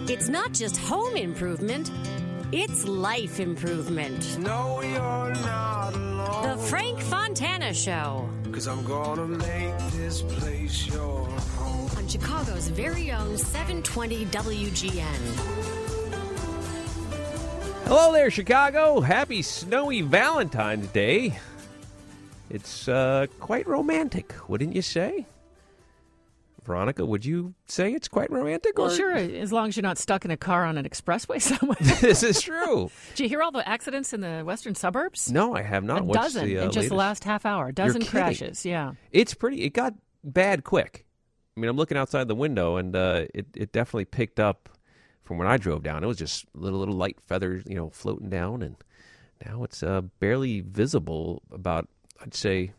It's not just home improvement, it's life improvement. No, you're not alone. The Frank Fontana Show. 'Cause I'm gonna make this place your home. On Chicago's very own 720 WGN. Hello there, Chicago. Happy snowy Valentine's Day. It's quite romantic, wouldn't you say? Veronica, would you say it's quite romantic? Well, or? sure, as long as you're not stuck in a car on an expressway somewhere. This is true. Did you hear all the accidents in the western suburbs? No, I have not. A What's dozen the, in just latest? the last half hour. A dozen You're kidding. crashes, yeah. It got bad quick. I mean, I'm looking outside the window, and it definitely picked up from when I drove down. It was just little light feathers, floating down, and now it's barely visible about, I'd say,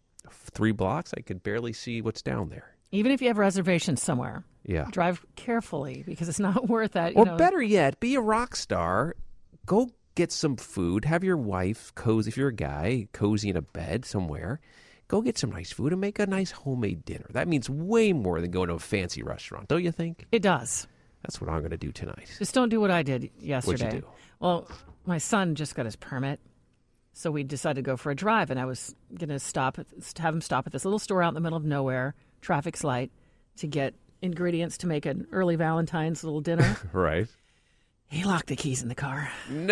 3 blocks. I could barely see what's down there. Even if you have reservations somewhere, Yeah. drive carefully because it's not worth that. Or better yet, be a rock star. Go get some food. Have your wife cozy, if you're a guy, cozy in a bed somewhere. Go get some nice food and make a nice homemade dinner. That means way more than going to a fancy restaurant, don't you think? It does. That's what I'm going to do tonight. Just don't do what I did yesterday. What'd you do? Well, my son just got his permit, so we decided to go for a drive, and I was going to have him stop at this little store out in the middle of nowhere, traffic's light, to get ingredients to make an early Valentine's little dinner. Right. He locked the keys in the car.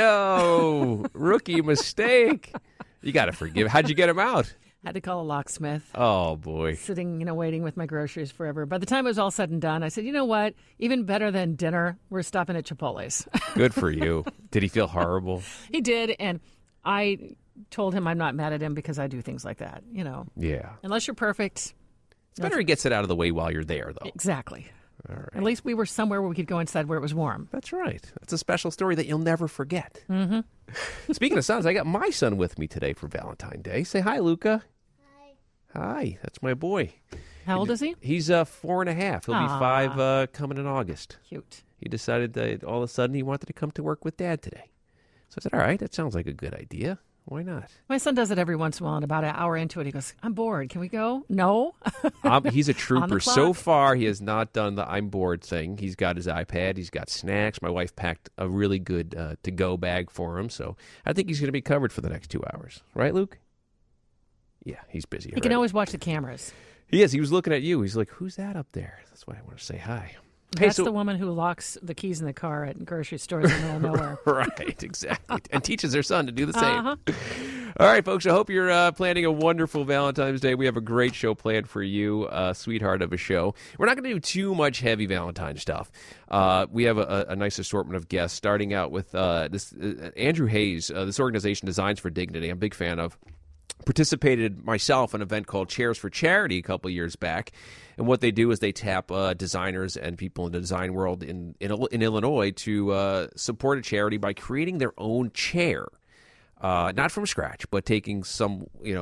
No. Rookie mistake. You got to forgive. How'd you get him out? Had to call a locksmith. Oh, boy. Sitting, waiting with my groceries forever. By the time it was all said and done, I said, you know what? Even better than dinner, we're stopping at Chipotle's. Good for you. Did he feel horrible? He did, and I told him I'm not mad at him because I do things like that, Yeah. Unless you're perfect. It's better he gets it out of the way while you're there, though. Exactly. All right. At least we were somewhere where we could go inside where it was warm. That's right. That's a special story that you'll never forget. Mm-hmm. Speaking of sons, I got my son with me today for Valentine's Day. Say hi, Luca. Hi. Hi. That's my boy. How old is he? He's 4.5. He'll be Aw. 5 coming in August. Cute. He decided that all of a sudden he wanted to come to work with Dad today. So I said, all right, that sounds like a good idea. Why not? My son does it every once in a while, and about an hour into it, he goes, I'm bored. Can we go? No. He's a trooper. clock. So far, he has not done the I'm bored thing. He's got his iPad. He's got snacks. My wife packed a really good to-go bag for him. So I think he's going to be covered for the next 2 hours. Right, Luke? Yeah, he's busy. He can always watch the cameras. He is. He was looking at you. He's like, who's that up there? That's why I want to say hi. That's the woman who locks the keys in the car at grocery stores in the middle of nowhere. Right, exactly. And teaches her son to do the same. Uh-huh. All right, folks, I hope you're planning a wonderful Valentine's Day. We have a great show planned for you, sweetheart of a show. We're not going to do too much heavy Valentine stuff. We have a nice assortment of guests, starting out with this Andrew Hayes, this organization, Designs for Dignity. I'm a big fan of. Participated myself in an event called Chairs for Charity a couple years back. And what they do is they tap designers and people in the design world in Illinois to support a charity by creating their own chair. Not from scratch, but taking some,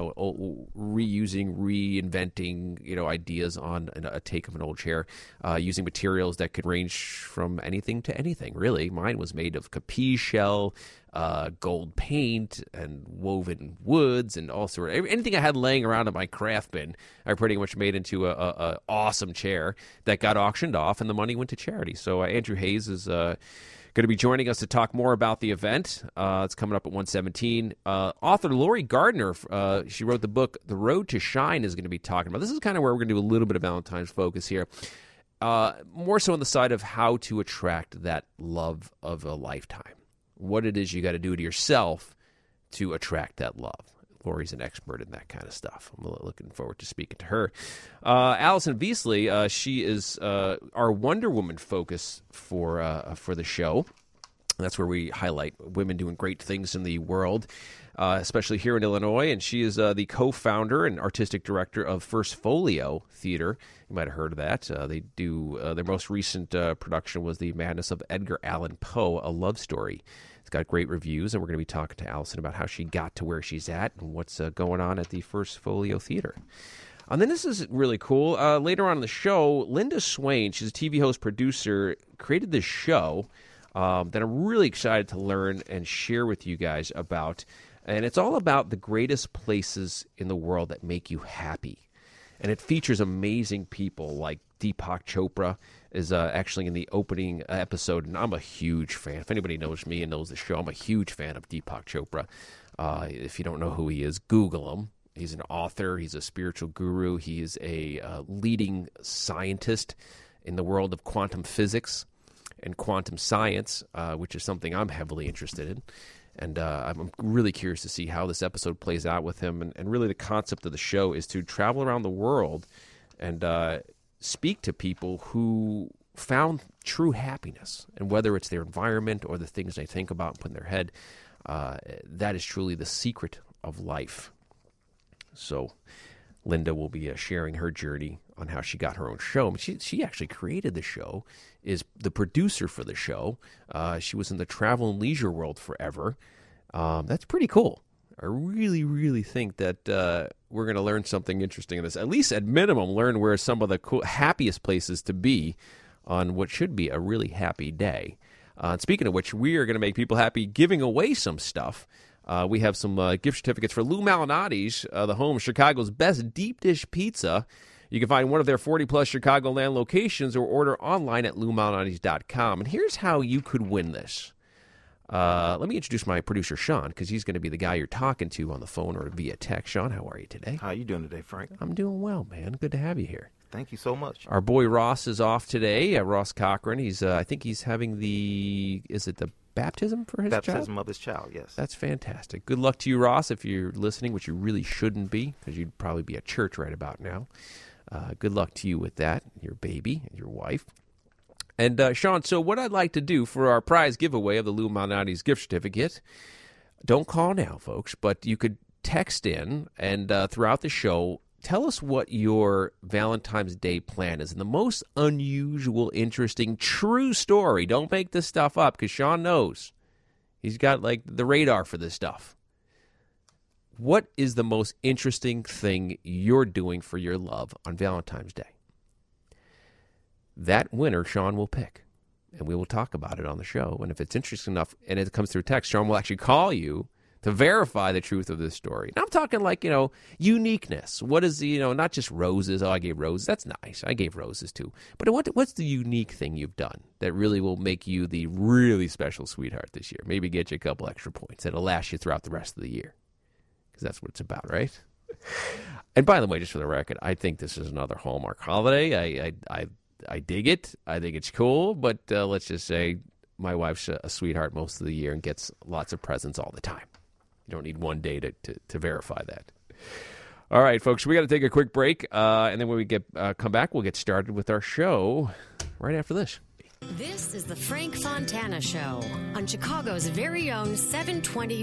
reusing, reinventing, ideas on a take of an old chair, using materials that could range from anything to anything, really. Mine was made of capiz shell, gold paint, and woven woods, and all sorts of anything I had laying around in my craft bin. I pretty much made into a awesome chair that got auctioned off, and the money went to charity. So Andrew Hayes is going to be joining us to talk more about the event. It's coming up at 1:17. Author Lori Gardner, she wrote the book The Road to Shine, is going to be talking about. This is kind of where we're going to do a little bit of Valentine's focus here. More so on the side of how to attract that love of a lifetime. What it is you got to do to yourself to attract that love. Lori's an expert in that kind of stuff. I'm looking forward to speaking to her. Allison Beasley, she is our Wonder Woman focus for the show. That's where we highlight women doing great things in the world, especially here in Illinois. And she is the co-founder and artistic director of First Folio Theater. You might have heard of that. They do their most recent production was The Madness of Edgar Allan Poe, a love story. It's got great reviews, and we're going to be talking to Allison about how she got to where she's at and what's going on at the First Folio Theater. And then this is really cool. Later on in the show, Linda Swain, she's a TV host, producer, created this show that I'm really excited to learn and share with you guys about. And it's all about the greatest places in the world that make you happy. and it features amazing people like Deepak Chopra is actually in the opening episode, and I'm a huge fan. If anybody knows me and knows the show, I'm a huge fan of Deepak Chopra. If you don't know who he is, Google him. He's an author. He's a spiritual guru. He is a leading scientist in the world of quantum physics and quantum science, which is something I'm heavily interested in. And I'm really curious to see how this episode plays out with him. And really the concept of the show is to travel around the world and speak to people who found true happiness. And whether it's their environment or the things they think about and put in their head, that is truly the secret of life. So Linda will be sharing her journey on how she got her own show. I mean, she actually created the show, is the producer for the show. She was in the travel and leisure world forever. That's pretty cool. I really, really think that we're going to learn something interesting in this. At least, at minimum, learn where some of the happiest places to be on what should be a really happy day. And speaking of which, we are going to make people happy giving away some stuff. We have some gift certificates for Lou Malnati's, the home of Chicago's best deep dish pizza. You can find one of their 40-plus Chicagoland locations or order online at loumalnatis.com. And here's how you could win this. Let me introduce my producer, Sean, because he's going to be the guy you're talking to on the phone or via text. Sean, how are you today? How are you doing today, Frank? I'm doing well, man. Good to have you here. Thank you so much. Our boy Ross is off today, Ross Cochran. He's, I think he's having the baptism for his child? Baptism of his child, yes. That's fantastic. Good luck to you, Ross, if you're listening, which you really shouldn't be, because you'd probably be at church right about now. Good luck to you with that, your baby, and your wife. And, Sean, so what I'd like to do for our prize giveaway of the Lou Malnati's gift certificate, don't call now, folks, but you could text in, and throughout the show, tell us what your Valentine's Day plan is. And the most unusual, interesting, true story. Don't make this stuff up, because Sean knows. He's got, like, the radar for this stuff. What is the most interesting thing you're doing for your love on Valentine's Day? That winner, Sean will pick, and we will talk about it on the show. And if it's interesting enough and it comes through text, Sean will actually call you to verify the truth of this story. And I'm talking like, uniqueness. What is not just roses. Oh, I gave roses. That's nice. I gave roses too. But what's the unique thing you've done that really will make you the really special sweetheart this year? Maybe get you a couple extra points that'll last you throughout the rest of the year. Because that's what it's about, right? And by the way, just for the record, I think this is another Hallmark holiday. I dig it. I think it's cool. But let's just say my wife's a sweetheart most of the year and gets lots of presents all the time. You don't need one day to verify that. All right, folks, we got to take a quick break. And then when we come back, we'll get started with our show right after this. This is the Frank Fontana Show on Chicago's very own 720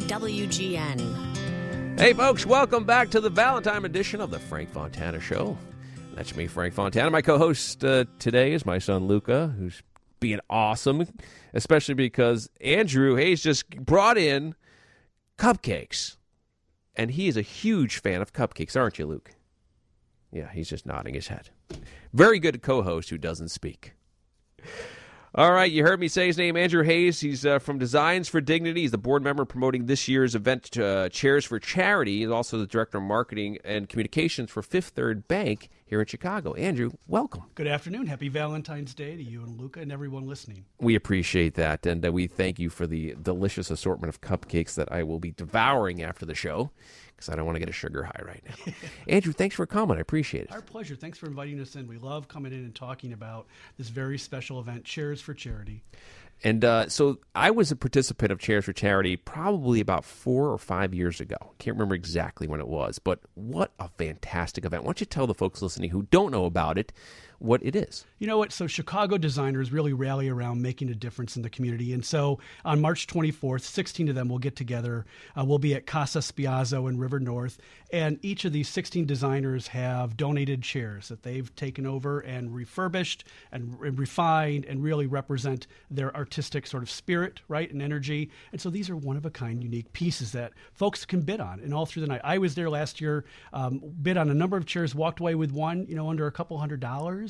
WGN. Hey, folks, welcome back to the Valentine edition of the Frank Fontana Show. That's me, Frank Fontana. My co-host today is my son, Luca, who's being awesome, especially because Andrew Hayes just brought in cupcakes. And he is a huge fan of cupcakes, aren't you, Luke? Yeah, he's just nodding his head. Very good co-host who doesn't speak. All right, you heard me say his name, Andrew Hayes. He's from Designs for Dignity. He's the board member promoting this year's event, Chairs for Charity. He's also the director of marketing and communications for Fifth Third Bank here in Chicago. Andrew, welcome. Good afternoon. Happy Valentine's Day to you and Luca and everyone listening. We appreciate that, and we thank you for the delicious assortment of cupcakes that I will be devouring after the show, because I don't want to get a sugar high right now. Andrew, thanks for coming. I appreciate it. Our pleasure. Thanks for inviting us in. We love coming in and talking about this very special event, Chairs for Charity. And so I was a participant of Chairs for Charity probably about 4 or 5 years ago. Can't remember exactly when it was, but what a fantastic event. Why don't you tell the folks listening who don't know about it what it is? You know what? So Chicago designers really rally around making a difference in the community. And so on March 24th, 16 of them will get together. We'll be at Casa Spiazzo in River North. And each of these 16 designers have donated chairs that they've taken over and refurbished and refined and really represent their artistic sort of spirit, right, and energy. And so these are one-of-a-kind, unique pieces that folks can bid on. And all through the night, I was there last year, bid on a number of chairs, walked away with one, under a couple $100.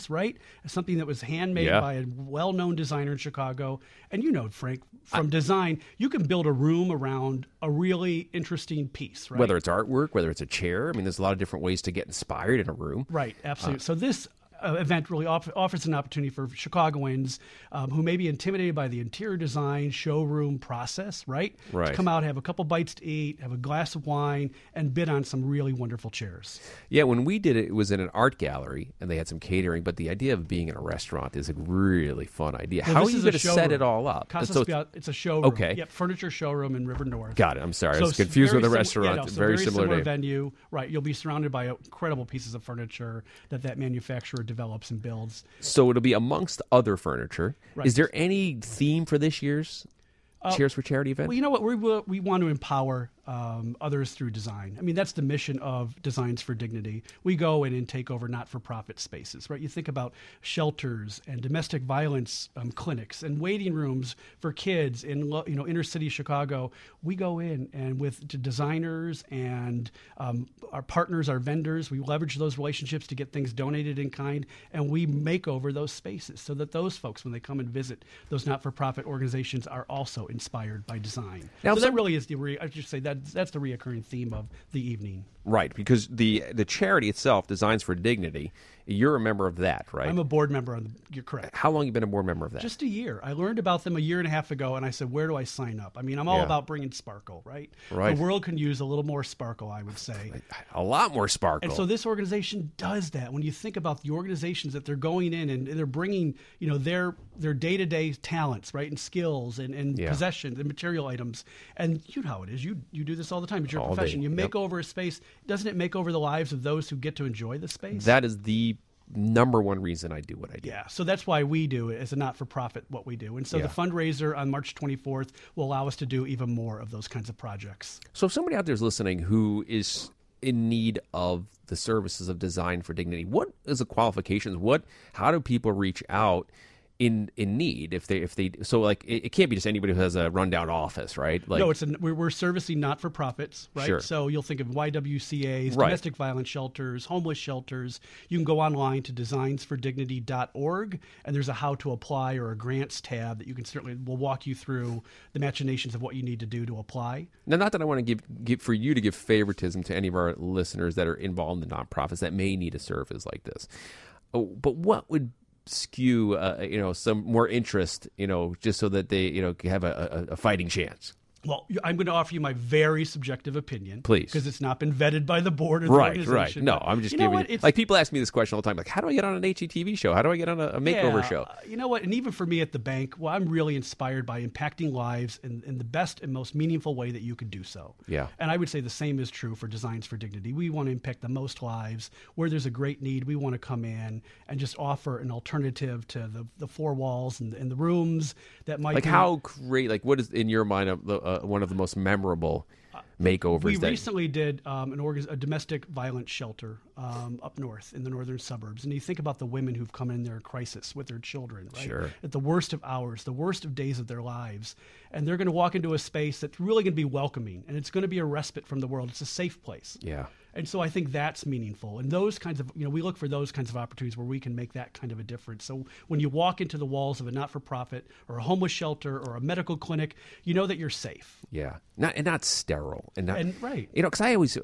beds, right? Something that was handmade Yeah. by a well-known designer in Chicago. And you know, Frank, from design, you can build a room around a really interesting piece, right? Whether it's artwork, whether it's a chair. I mean, there's a lot of different ways to get inspired in a room. Right, absolutely. So this event really offers an opportunity for Chicagoans who may be intimidated by the interior design showroom process, right? Right. To come out, have a couple bites to eat, have a glass of wine, and bid on some really wonderful chairs. Yeah, when we did it, it was in an art gallery, and they had some catering. But the idea of being in a restaurant is a really fun idea. Well, How are this you is a going to set showroom. it all up? Casa So- Spiazzo, it's a showroom. Okay. Yep, furniture showroom in River North. Got it. I'm sorry. I So was it's confused with very a restaurant. Yeah, no, so very similar name. venue. Right. You'll be surrounded by incredible pieces of furniture that manufacturer develops and builds. So it'll be amongst other furniture. Right. Is there any theme for this year's Cheers for Charity event? Well, you know what? We want to empower others through design. I mean, that's the mission of Designs for Dignity. We go in and take over not-for-profit spaces, right? You think about shelters and domestic violence clinics and waiting rooms for kids in inner city Chicago. We go in and with designers and our partners, our vendors, we leverage those relationships to get things donated in kind, and we make over those spaces so that those folks, when they come and visit those not-for-profit organizations, are also inspired by design. Now, So some- that really is I should say that's the reoccurring theme of the evening. Right, because the charity itself, Designs for Dignity, you're a member of that, right? I'm a board member you're correct. How long you been a board member of that? Just a year. I learned about them a year and a half ago, and I said, where do I sign up? I mean, I'm all Yeah. about bringing sparkle, right? Right. The world can use a little more sparkle, I would say. a lot more sparkle. And so this organization does that. When you think about the organizations that they're going in and they're bringing, their day-to-day talents, right, and skills and Yeah. possessions and material items. And you know how it is. You do this all the time. It's your All profession. day. You make Yep. over a space. Doesn't it make over the lives of those who get to enjoy the space? That is the number one reason I do what I do. Yeah, so that's why we do it as a not-for-profit, what we do. And so Yeah. the fundraiser on March 24th will allow us to do even more of those kinds of projects. So if somebody out there is listening who is in need of the services of Design for Dignity, what is the qualifications? How do people reach out in need if they so like it can't be just anybody who has a rundown office, right? Like, No, we're servicing not-for-profits, right? Sure. So you'll think of YWCAs, Right. domestic violence shelters, homeless shelters. You can go online to designsfordignity.org, and there's a how to apply or a grants tab that will walk you through the machinations of what you need to do to apply. Now, not that I want to give for you to give favoritism to any of our listeners that are involved in the nonprofits that may need a service like this. Oh, but what would skew, some more interest, just so that they, have a fighting chance? Well, I'm going to offer you my very subjective opinion. Please. Because it's not been vetted by the board or the Right. organization. No, But I'm just you know giving what? you. It's- Like, people ask me this question all the time. Like, how do I get on an HGTV show? How do I get on a makeover show? You know what? And even for me at the bank, well, I'm really inspired by impacting lives in the best and most meaningful way that you could do so. Yeah. And I would say the same is true for Designs for Dignity. We want to impact the most lives. Where there's a great need, we want to come in and just offer an alternative to the four walls and the rooms that might Like, be. how great, like, what is, in your mind, one of the most memorable makeovers? We that recently did a domestic violence shelter up north in the northern suburbs. And you think about the women who've come in there in crisis with their children, right? Sure. At the worst of hours, the worst of days of their lives. And they're going to walk into a space that's really going to be welcoming. And it's going to be a respite from the world. It's a safe place. Yeah. And so I think that's meaningful. And those kinds of, we look for those kinds of opportunities where we can make that kind of a difference. So when you walk into the walls of a not-for-profit or a homeless shelter or a medical clinic, you know that you're safe. Yeah. Not sterile. And right. Because I always...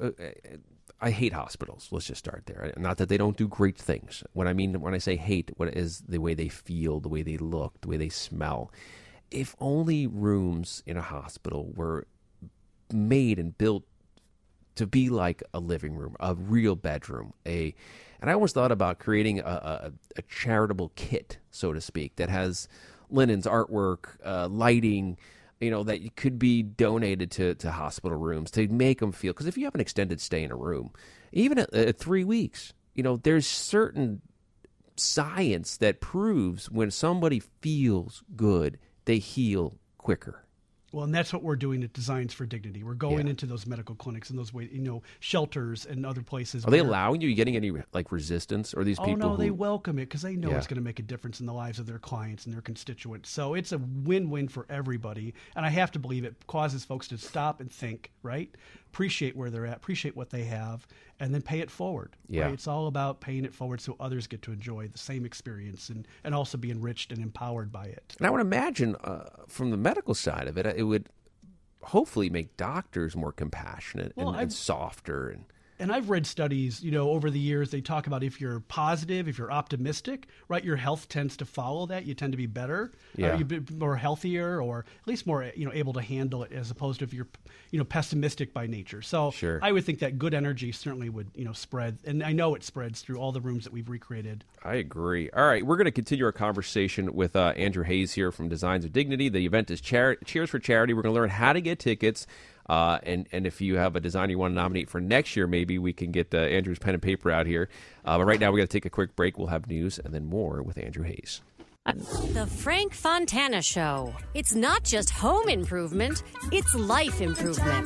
I hate hospitals. Let's just start there. Not that they don't do great things. What I mean when I say hate, what is the way they feel, the way they look, the way they smell. If only rooms in a hospital were made and built to be like a living room, a real bedroom, and I always thought about creating a charitable kit, so to speak, that has linens, artwork, lighting, that could be donated to hospital rooms to make them feel, because if you have an extended stay in a room, even at 3 weeks, there's certain science that proves when somebody feels good, they heal quicker. Well, and that's what we're doing at Designs for Dignity. We're going Yeah. into those medical clinics and those shelters and other places. Are they allowing you? Are you getting any resistance, or these Oh, people? no, they who, welcome it because they know Yeah. it's going to make a difference in the lives of their clients and their constituents. So it's a win-win for everybody. And I have to believe it causes folks to stop and think, right? appreciate where they're at, appreciate what they have, and then pay it forward. Yeah. Right? It's all about paying it forward so others get to enjoy the same experience and also be enriched and empowered by it. And I would imagine from the medical side of it, it would hopefully make doctors more compassionate and softer. And I've read studies, over the years, they talk about if you're positive, if you're optimistic, right, your health tends to follow that. You tend to be better, you're more healthier, or at least more, able to handle it, as opposed to if you're, pessimistic by nature. So Sure. I would think that good energy certainly would, spread. And I know it spreads through all the rooms that we've recreated. I agree. All right, we're going to continue our conversation with Andrew Hayes here from Designs of Dignity. The event is Cheers for Charity. We're going to learn how to get tickets. And if you have a designer you want to nominate for next year, maybe we can get Andrew's pen and paper out here. But right now, we got to take a quick break. We'll have news and then more with Andrew Hayes. The Frank Fontana Show. It's not just home improvement, it's life improvement.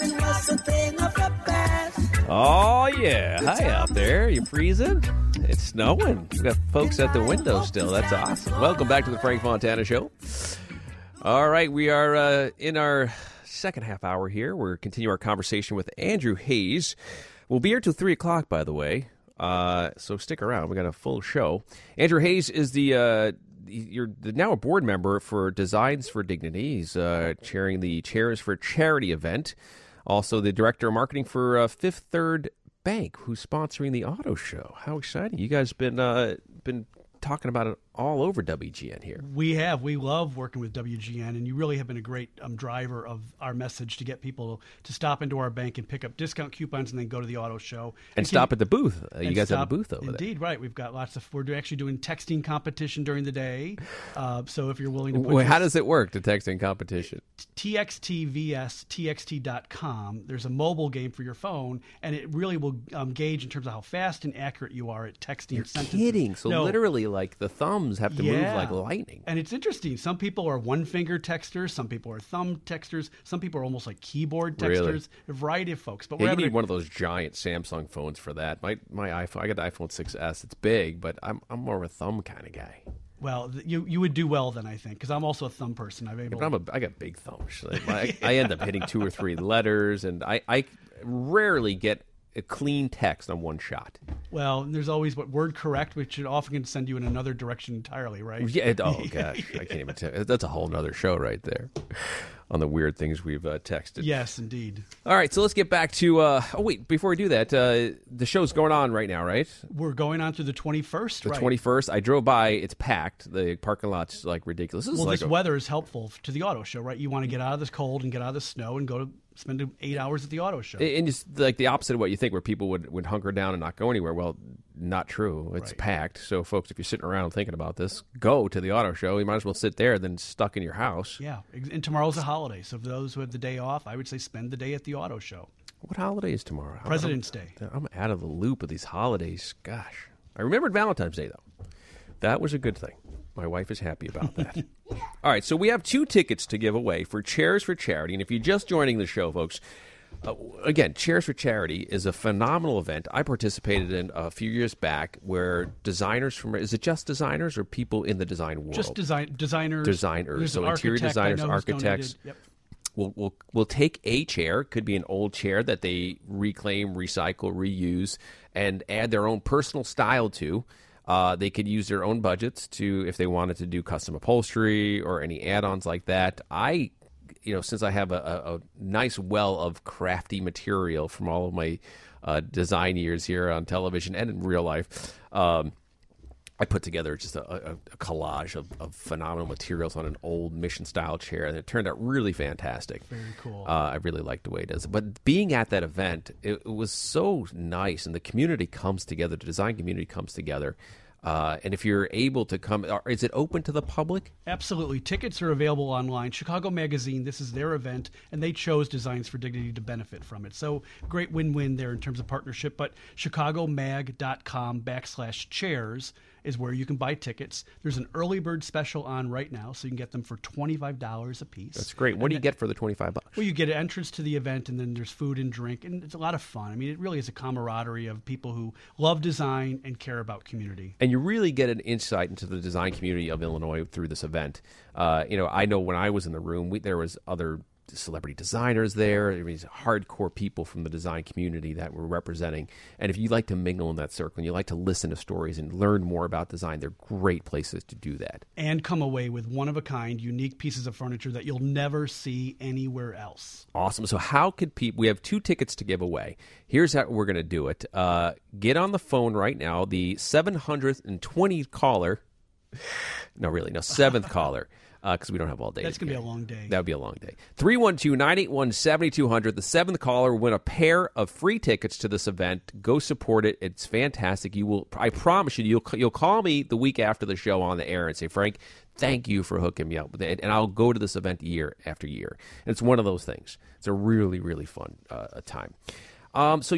Oh, yeah. Hi out there. You freezing? It's snowing. We got folks at the window still. That's awesome. Welcome back to the Frank Fontana Show. All right, we are in our second half hour here. We're continuing our conversation with Andrew Hayes. We'll be here till 3 o'clock, by the way. So stick around. We got a full show. Andrew Hayes is you're now a board member for Designs for Dignity. He's chairing the Chairs for Charity event. Also the director of marketing for Fifth Third Bank, who's sponsoring the auto show. How exciting. You guys been talking about it all over WGN here. We have. We love working with WGN, and you really have been a great driver of our message to get people to stop into our bank and pick up discount coupons and then go to the auto show. And stop at the booth. You guys have a booth over there. Indeed, right. We've got we're actually doing texting competition during the day. So if you're willing to Wait, how does it work, the texting competition? TXTVS.TXT.com. There's a mobile game for your phone, and it really will gauge in terms of how fast and accurate you are at texting You're sentences. kidding. So No. literally, like, the thumbs have to move like lightning. And it's interesting. Some people are one-finger texters. Some people are thumb texters. Some people are almost like keyboard texters. Really? A variety of folks. But Yeah, we're you having need one of those giant Samsung phones for that. My iPhone, I got the iPhone 6S. It's big, but I'm more of a thumb kind of guy. Well, you would do well then, I think, because I'm also a thumb person. But I got big thumbs. I end up hitting 2 or 3 letters, and I rarely get a clean text on one shot. Well, there's always word correct, which often can send you in another direction entirely, right? Yeah. Oh gosh, I can't even tell. That's a whole nother show right there on the weird things we've texted. Yes, indeed. All right, so let's get back to. Before we do that, the show's going on right now, right? We're going on through the 21st. The right. 21st. I drove by. It's packed. The parking lot's like ridiculous. This weather is helpful to the auto show, right? You want to get out of this cold and get out of the snow and go to spend 8 hours at the auto show. And it's like the opposite of what you think, where people would hunker down and not go anywhere. Well, not true. It's Right. packed. So, folks, if you're sitting around thinking about this, go to the auto show. You might as well sit there than stuck in your house. Yeah, and tomorrow's a holiday, so for those who have the day off, I would say spend the day at the auto show. What holiday is tomorrow? President's Day. I'm out of the loop of these holidays. Gosh. I remembered Valentine's Day, though. That was a good thing. My wife is happy about that. All right, so we have 2 tickets to give away for Chairs for Charity. And if you're just joining the show, folks, again, Chairs for Charity is a phenomenal event. I participated in a few years back where designers is it just designers or people in the design world? Just designers. Designers. There's an So interior architect I designers, know who's architects. donated. Yep. We'll take a chair, could be an old chair that they reclaim, recycle, reuse, and add their own personal style to. They could use their own budgets if they wanted to do custom upholstery or any add-ons like that. Since I have a nice well of crafty material from all of my design years here on television and in real life, I put together just a collage of phenomenal materials on an old mission-style chair, and it turned out really fantastic. Very cool. I really liked the way it does it. But being at that event, it was so nice, and the community comes together, the design community comes together. And if you're able to come, is it open to the public? Absolutely. Tickets are available online. Chicago Magazine, this is their event, and they chose Designs for Dignity to benefit from it. So great win-win there in terms of partnership. But chicagomag.com/chairs is where you can buy tickets. There's an early bird special on right now, so you can get them for $25 a piece. That's great. What do you get for the $25? Well, you get an entrance to the event, and then there's food and drink, and it's a lot of fun. I mean, it really is a camaraderie of people who love design and care about community. And you really get an insight into the design community of Illinois through this event. I know when I was in the room, there was other celebrity designers there. I mean, these hardcore people from the design community that we're representing. And if you like to mingle in that circle and you like to listen to stories and learn more about design, they're great places to do that. And come away with one-of-a-kind, unique pieces of furniture that you'll never see anywhere else. Awesome. So how could people, we have 2 tickets to give away. Here's how we're going to do it. Get on the phone right now. The 720th caller, no, really, no, 7th caller, because we don't have all day. That's going to be a long day. That would be a long day. 312-981-7200. The 7th caller will win a pair of free tickets to this event. Go support it. It's fantastic. You will. I promise you, you'll call me the week after the show on the air and say, Frank, thank you for hooking me up with it. And I'll go to this event year after year. And it's one of those things. It's a really, really fun time. So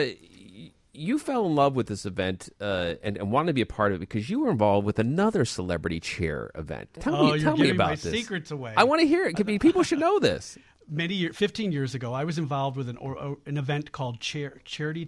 you fell in love with this event and wanted to be a part of it because you were involved with another celebrity chair event. Tell me giving about my this. Secrets away. I want to hear it. People should know this. 15 years ago, I was involved with an event called Celebrity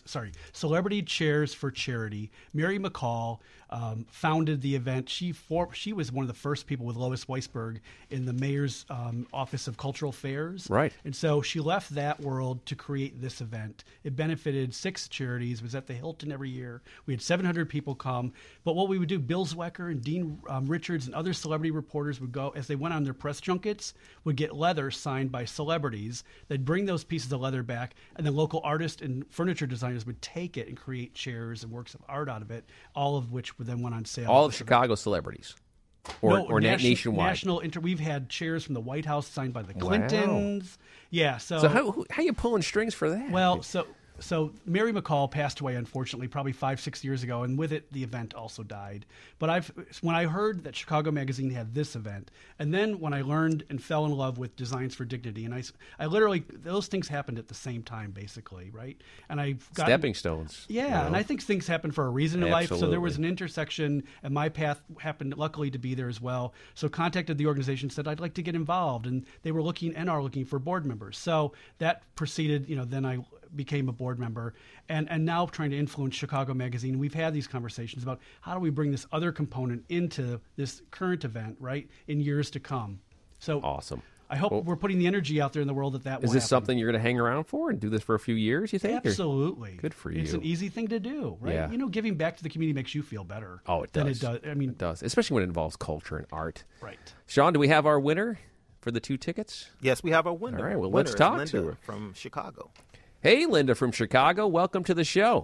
Chairs for Charity. Mary McCall founded the event. She was one of the first people with Lois Weisberg in the mayor's Office of Cultural Affairs. Right. And so she left that world to create this event. It benefited 6 charities. It was at the Hilton every year. We had 700 people come. But what we would do, Bill Zwecker and Dean Richards and other celebrity reporters would go, as they went on their press junkets, would get leather signed by celebrities. They'd bring those pieces of leather back, and then local artists and furniture designers would take it and create chairs and works of art out of it, all of which then went on sale. All of Chicago celebrities? Or nationwide? We've had chairs from the White House signed by the Clintons. Wow. Yeah. So how are you pulling strings for that? Well, So Mary McCall passed away, unfortunately, probably 5-6 years ago, and with it, the event also died. But when I heard that Chicago Magazine had this event, and then when I learned and fell in love with Designs for Dignity, and I literally, those things happened at the same time, basically, right? And stepping stones. Yeah, and I think things happen for a reason in life. So there was an intersection, and my path happened, luckily, to be there as well. So contacted the organization, said I'd like to get involved, and they were looking for board members. So that proceeded, then I became a board member and now trying to influence Chicago Magazine. We've had these conversations about how do we bring this other component into this current event, right, in years to come. So awesome. I hope we're putting the energy out there in the world that will Is this happen. something you're going to hang around for and do this for a few years, you think? Absolutely. Good for you. It's an easy thing to do, right? Yeah. Giving back to the community makes you feel better. Oh, it does. Than it does. I mean, it does, especially when it involves culture and art. Right. Sean, do we have our winner for the 2 tickets? Yes, we have our winner. All right, well, Winner let's talk is to Linda her. From Chicago. Hey, Linda from Chicago. Welcome to the show.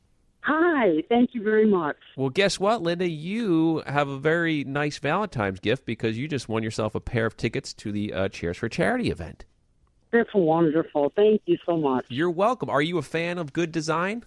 Hi, thank you very much. Well, guess what, Linda? You have a very nice Valentine's gift because you just won yourself a pair of tickets to the Chairs for Charity event. That's wonderful. Thank you so much. You're welcome. Are you a fan of good design?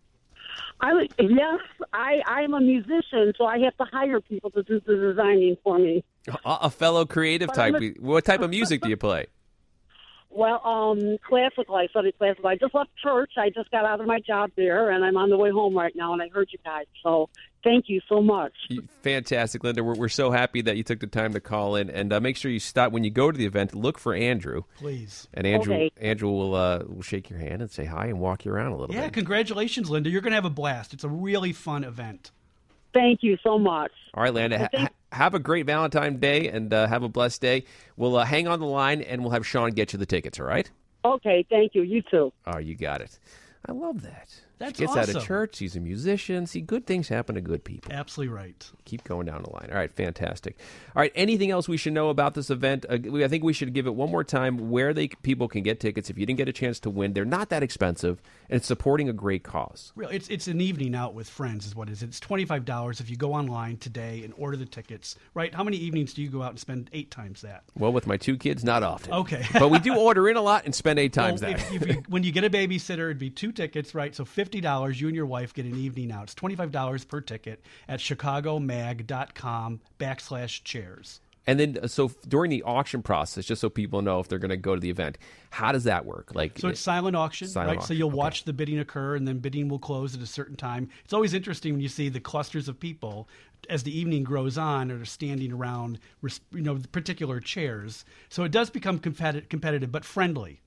Yes, I'm a musician, so I have to hire people to do the designing for me. A fellow creative type. What type of music do you play? Well, classical. I studied classical. I just left church. I just got out of my job there, and I'm on the way home right now, and I heard you guys. So thank you so much. Fantastic, Linda. We're so happy that you took the time to call in. And make sure you stop when you go to the event. Look for Andrew. Please. And Andrew will shake your hand and say hi and walk you around a little bit. Yeah, congratulations, Linda. You're going to have a blast. It's a really fun event. Thank you so much. All right, Linda. Have a great Valentine's Day and have a blessed day. We'll hang on the line, and we'll have Sean get you the tickets, all right? Okay, thank you. You too. Oh, you got it. I love that. That's she gets awesome. out of church. She's a musician. See, good things happen to good people. Absolutely right. Keep going down the line. All right, fantastic. All right, anything else we should know about this event? I think we should give it one more time where people can get tickets. If you didn't get a chance to win, they're not that expensive, and it's supporting a great cause. Really, it's an evening out with friends is what it is. It's $25 if you go online today and order the tickets, right? How many evenings do you go out and spend 8 times that? Well, with my 2 kids, not often. Okay. But we do order in a lot and spend 8 times that. When you get a babysitter, it'd be 2 tickets, right? So $50, you and your wife get an evening out. It's $25 per ticket at chicagomag.com/chairs. And then, so during the auction process, just so people know if they're going to go to the event, how does that work? So it's silent auction, right? Auction. So you'll watch the bidding occur, and then bidding will close at a certain time. It's always interesting when you see the clusters of people as the evening grows on, or standing around, particular chairs. So it does become competitive, but friendly.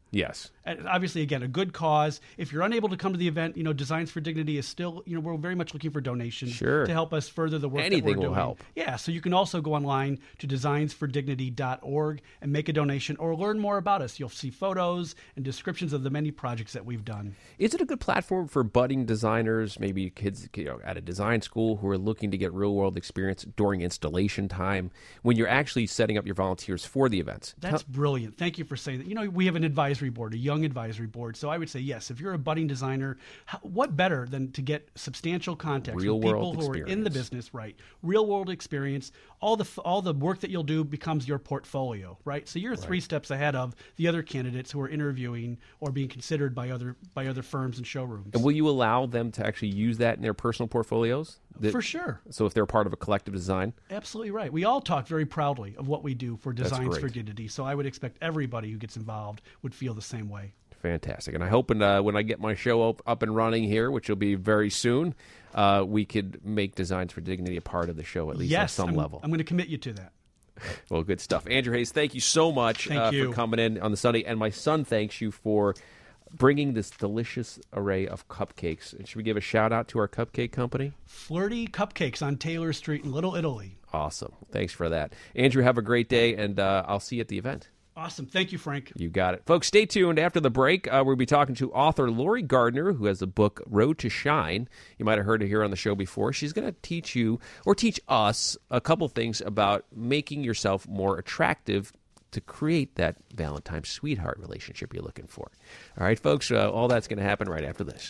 Yes. And obviously, again, a good cause. If you're unable to come to the event, Designs for Dignity is still, we're very much looking for donations Sure. to help us further the work Anything that we're will doing. help. Yeah, so you can also go online to designsfordignity.org and make a donation or learn more about us. You'll see photos and descriptions of the many projects that we've done. Is it a good platform for budding designers, maybe kids at a design school who are looking to get real-world experience during installation time when you're actually setting up your volunteers for the events? That's brilliant. Thank you for saying that. We have an advisory board, a young advisory board. So I would say, yes, if you're a budding designer, what better than to get substantial context with people Real-world who are in the experience. business, right? Real-world experience. All the work that you'll do becomes your portfolio, right? So you're 3 steps ahead of the other candidates who are interviewing or being considered by other firms and showrooms. And will you allow them to actually use that in their personal portfolios? For sure. So if they're part of a collective design? Absolutely right. We all talk very proudly of what we do for Designs for great. Dignity. So I would expect everybody who gets involved would feel the same way. Fantastic. And I hope when I get my show up and running here, which will be very soon, we could make Designs for Dignity a part of the show, at least on some level. I'm going to commit you to that. Well, good stuff. Andrew Hayes, thank you so much Thank you. for coming in on the Sunday. And my son thanks you for bringing this delicious array of cupcakes. And should we give a shout-out to our cupcake company? Flirty Cupcakes on Taylor Street in Little Italy. Awesome. Thanks for that. Andrew, have a great day, and I'll see you at the event. Awesome. Thank you, Frank. You got it. Folks, stay tuned. After the break, we'll be talking to author Lori Gardner, who has the book Road to Shine. You might have heard her here on the show before. She's going to teach you, or teach us, a couple things about making yourself more attractive to create that Valentine's sweetheart relationship you're looking for. All right, folks, all that's going to happen right after this.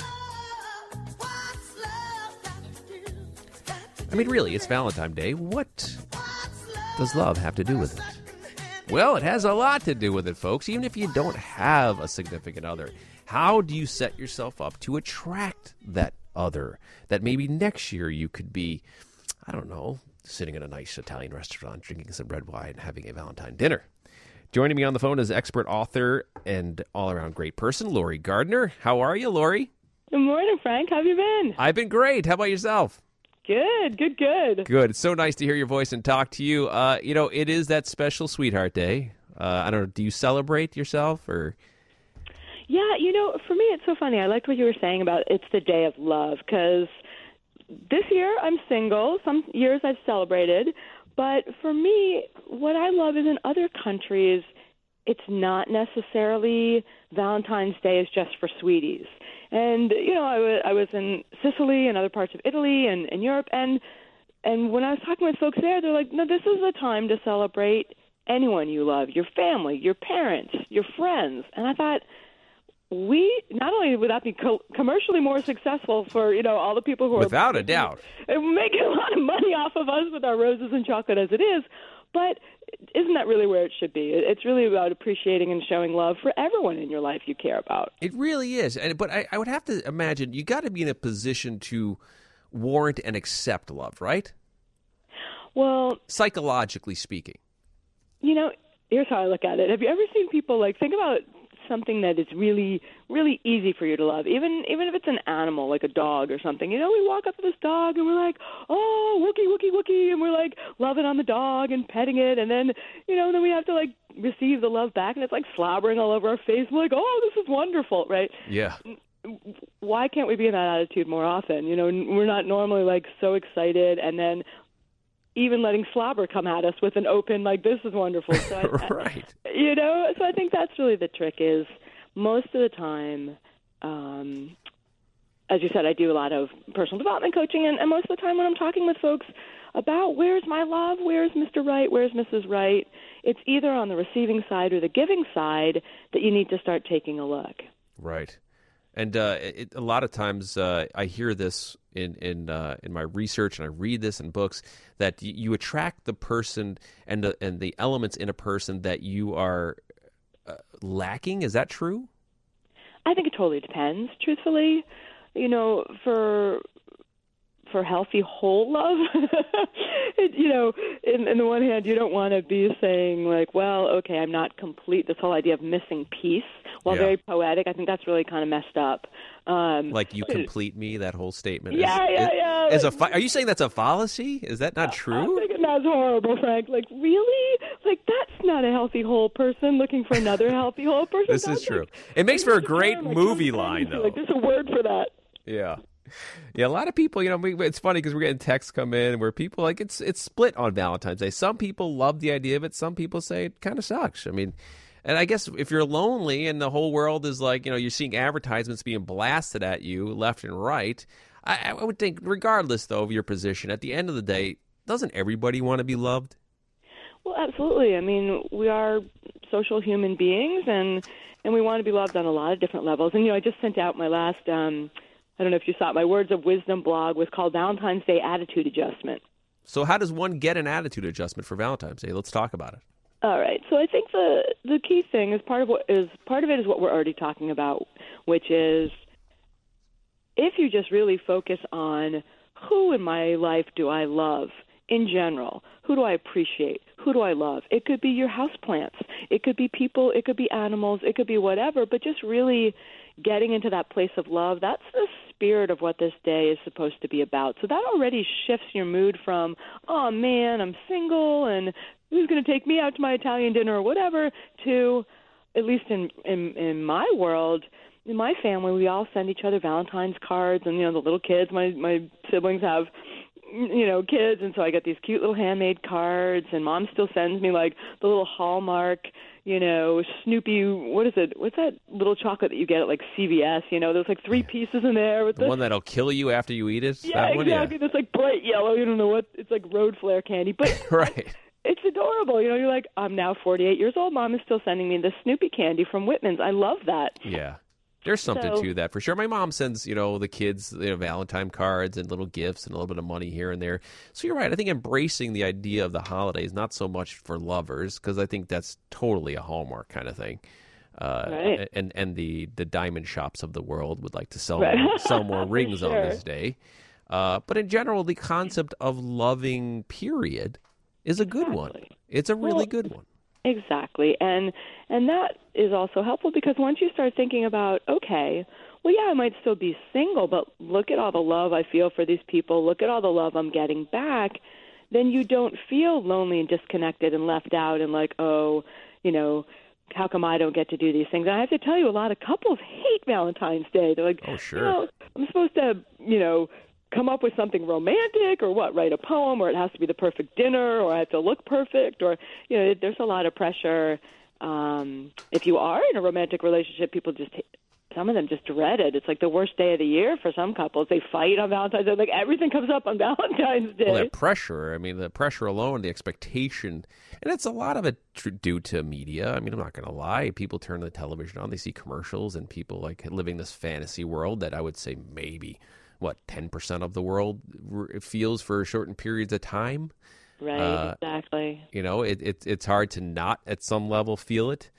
I mean, really, it's Valentine's Day. What does love have to do with it? Well, it has a lot to do with it, folks, even if you don't have a significant other. How do you set yourself up to attract that other that maybe next year you could be, I don't know, sitting in a nice Italian restaurant, drinking some red wine, having a Valentine dinner? Joining me on the phone is expert author and all-around great person, Lori Gardner. How are you, Lori? Good morning, Frank. How have you been? I've been great. How about yourself? Good. Good. It's so nice to hear your voice and talk to you. It is that special Sweetheart Day. I don't know, do you celebrate yourself or? Yeah, for me it's so funny. I liked what you were saying about it's the day of love because this year I'm single. Some years I've celebrated. But for me, what I love is in other countries, it's not necessarily Valentine's Day is just for sweeties. And, I was in Sicily and other parts of Italy and in Europe, and when I was talking with folks there, they're like, no, this is the time to celebrate anyone you love, your family, your parents, your friends. And I thought, not only would that be commercially more successful for, all the people who are without a doubt making a lot of money off of us with our roses and chocolate as it is, but isn't that really where it should be? It's really about appreciating and showing love for everyone in your life you care about. It really is. But I would have to imagine you got to be in a position to warrant and accept love, right? Well, psychologically speaking. Here's how I look at it. Have you ever seen people think about something that is really, really easy for you to love, even if it's an animal like a dog or something? We walk up to this dog and we're like, oh, wookie, wookie, wookie, and we're like loving on the dog and petting it, and then then we have to receive the love back, and it's slobbering all over our face. We're like, oh, this is wonderful, right? Yeah. Why can't we be in that attitude more often? We're not normally so excited, and then even letting slobber come at us with an open, this is wonderful. So right. So I think that's really the trick is most of the time, as you said, I do a lot of personal development coaching, and most of the time when I'm talking with folks about where's my love, where's Mr. Right, where's Mrs. Right, it's either on the receiving side or the giving side that you need to start taking a look. Right. And a lot of times I hear this in my research, and I read this in books, that you attract the person and the elements in a person that you are lacking. Is that true? I think it totally depends, truthfully. For healthy, whole love, in the one hand, you don't want to be saying I'm not complete. This whole idea of missing piece, while very poetic, I think that's really kind of messed up. You complete me, that whole statement. Yeah. Are you saying that's a fallacy? Is that not true? I'm thinking that's horrible, Frank. Really? Like, that's not a healthy whole person looking for another healthy whole person. This That's is true. like- It makes for a Like, great like, movie some line, things, though. Like, there's a word for that. Yeah. Yeah, a lot of people, it's funny because we're getting texts come in where people, like, it's split on Valentine's Day. Some people love the idea of it. Some people say it kind of sucks. I mean, and I guess if you're lonely and the whole world is like, you're seeing advertisements being blasted at you left and right, I would think, regardless, though, of your position, at the end of the day, doesn't everybody want to be loved? Well, absolutely. I mean, we are social human beings, and we want to be loved on a lot of different levels. And, I just sent out my last, I don't know if you saw it, my Words of Wisdom blog was called Valentine's Day Attitude Adjustment. So how does one get an attitude adjustment for Valentine's Day? Let's talk about it. All right. So I think the key thing is part of it is what we're already talking about, which is if you just really focus on who in my life do I love in general, who do I appreciate, who do I love? It could be your houseplants, it could be people, it could be animals, it could be whatever, but just really getting into that place of love, that's the spirit of what this day is supposed to be about. So that already shifts your mood from, oh man, I'm single and who's going to take me out to my Italian dinner or whatever, to, at least in my world, in my family, we all send each other Valentine's cards, and the little kids, my siblings have kids, and so I get these cute little handmade cards, and Mom still sends me like the little Hallmark, Snoopy, what is it? What's that little chocolate that you get at like CVS? There's like 3 pieces in there with the one that'll kill you after you eat it. Yeah, that one? exactly. That's like bright yellow. You don't know what it's like, road flare candy, but right. It's adorable. You're like, I'm now 48 years old. Mom is still sending me the Snoopy candy from Whitman's. I love that. Yeah. There's something to that for sure. My mom sends, the kids, Valentine cards and little gifts and a little bit of money here and there. So you're right. I think embracing the idea of the holidays, not so much for lovers, because I think that's totally a Hallmark kind of thing. Right. And the diamond shops of the world would like to sell more rings sure. on this day. But in general, the concept of loving, period, is a good one. It's a really good one. Exactly. And that is also helpful because once you start thinking about, okay, well, yeah, I might still be single, but look at all the love I feel for these people. Look at all the love I'm getting back. Then you don't feel lonely and disconnected and left out and like, oh, how come I don't get to do these things? And I have to tell you, a lot of couples hate Valentine's Day. They're like, oh, sure. I'm supposed to, come up with something romantic or what, write a poem, or it has to be the perfect dinner, or I have to look perfect, or, there's a lot of pressure. If you are in a romantic relationship, some of them just dread it. It's like the worst day of the year for some couples. They fight on Valentine's Day. Like everything comes up on Valentine's Day. Well, that pressure, the pressure alone, the expectation, and it's a lot of it due to media. I'm not going to lie. People turn the television on, they see commercials, and people like living this fantasy world that I would say maybe 10% of the world feels for certain periods of time. Right, exactly. It's hard to not at some level feel it.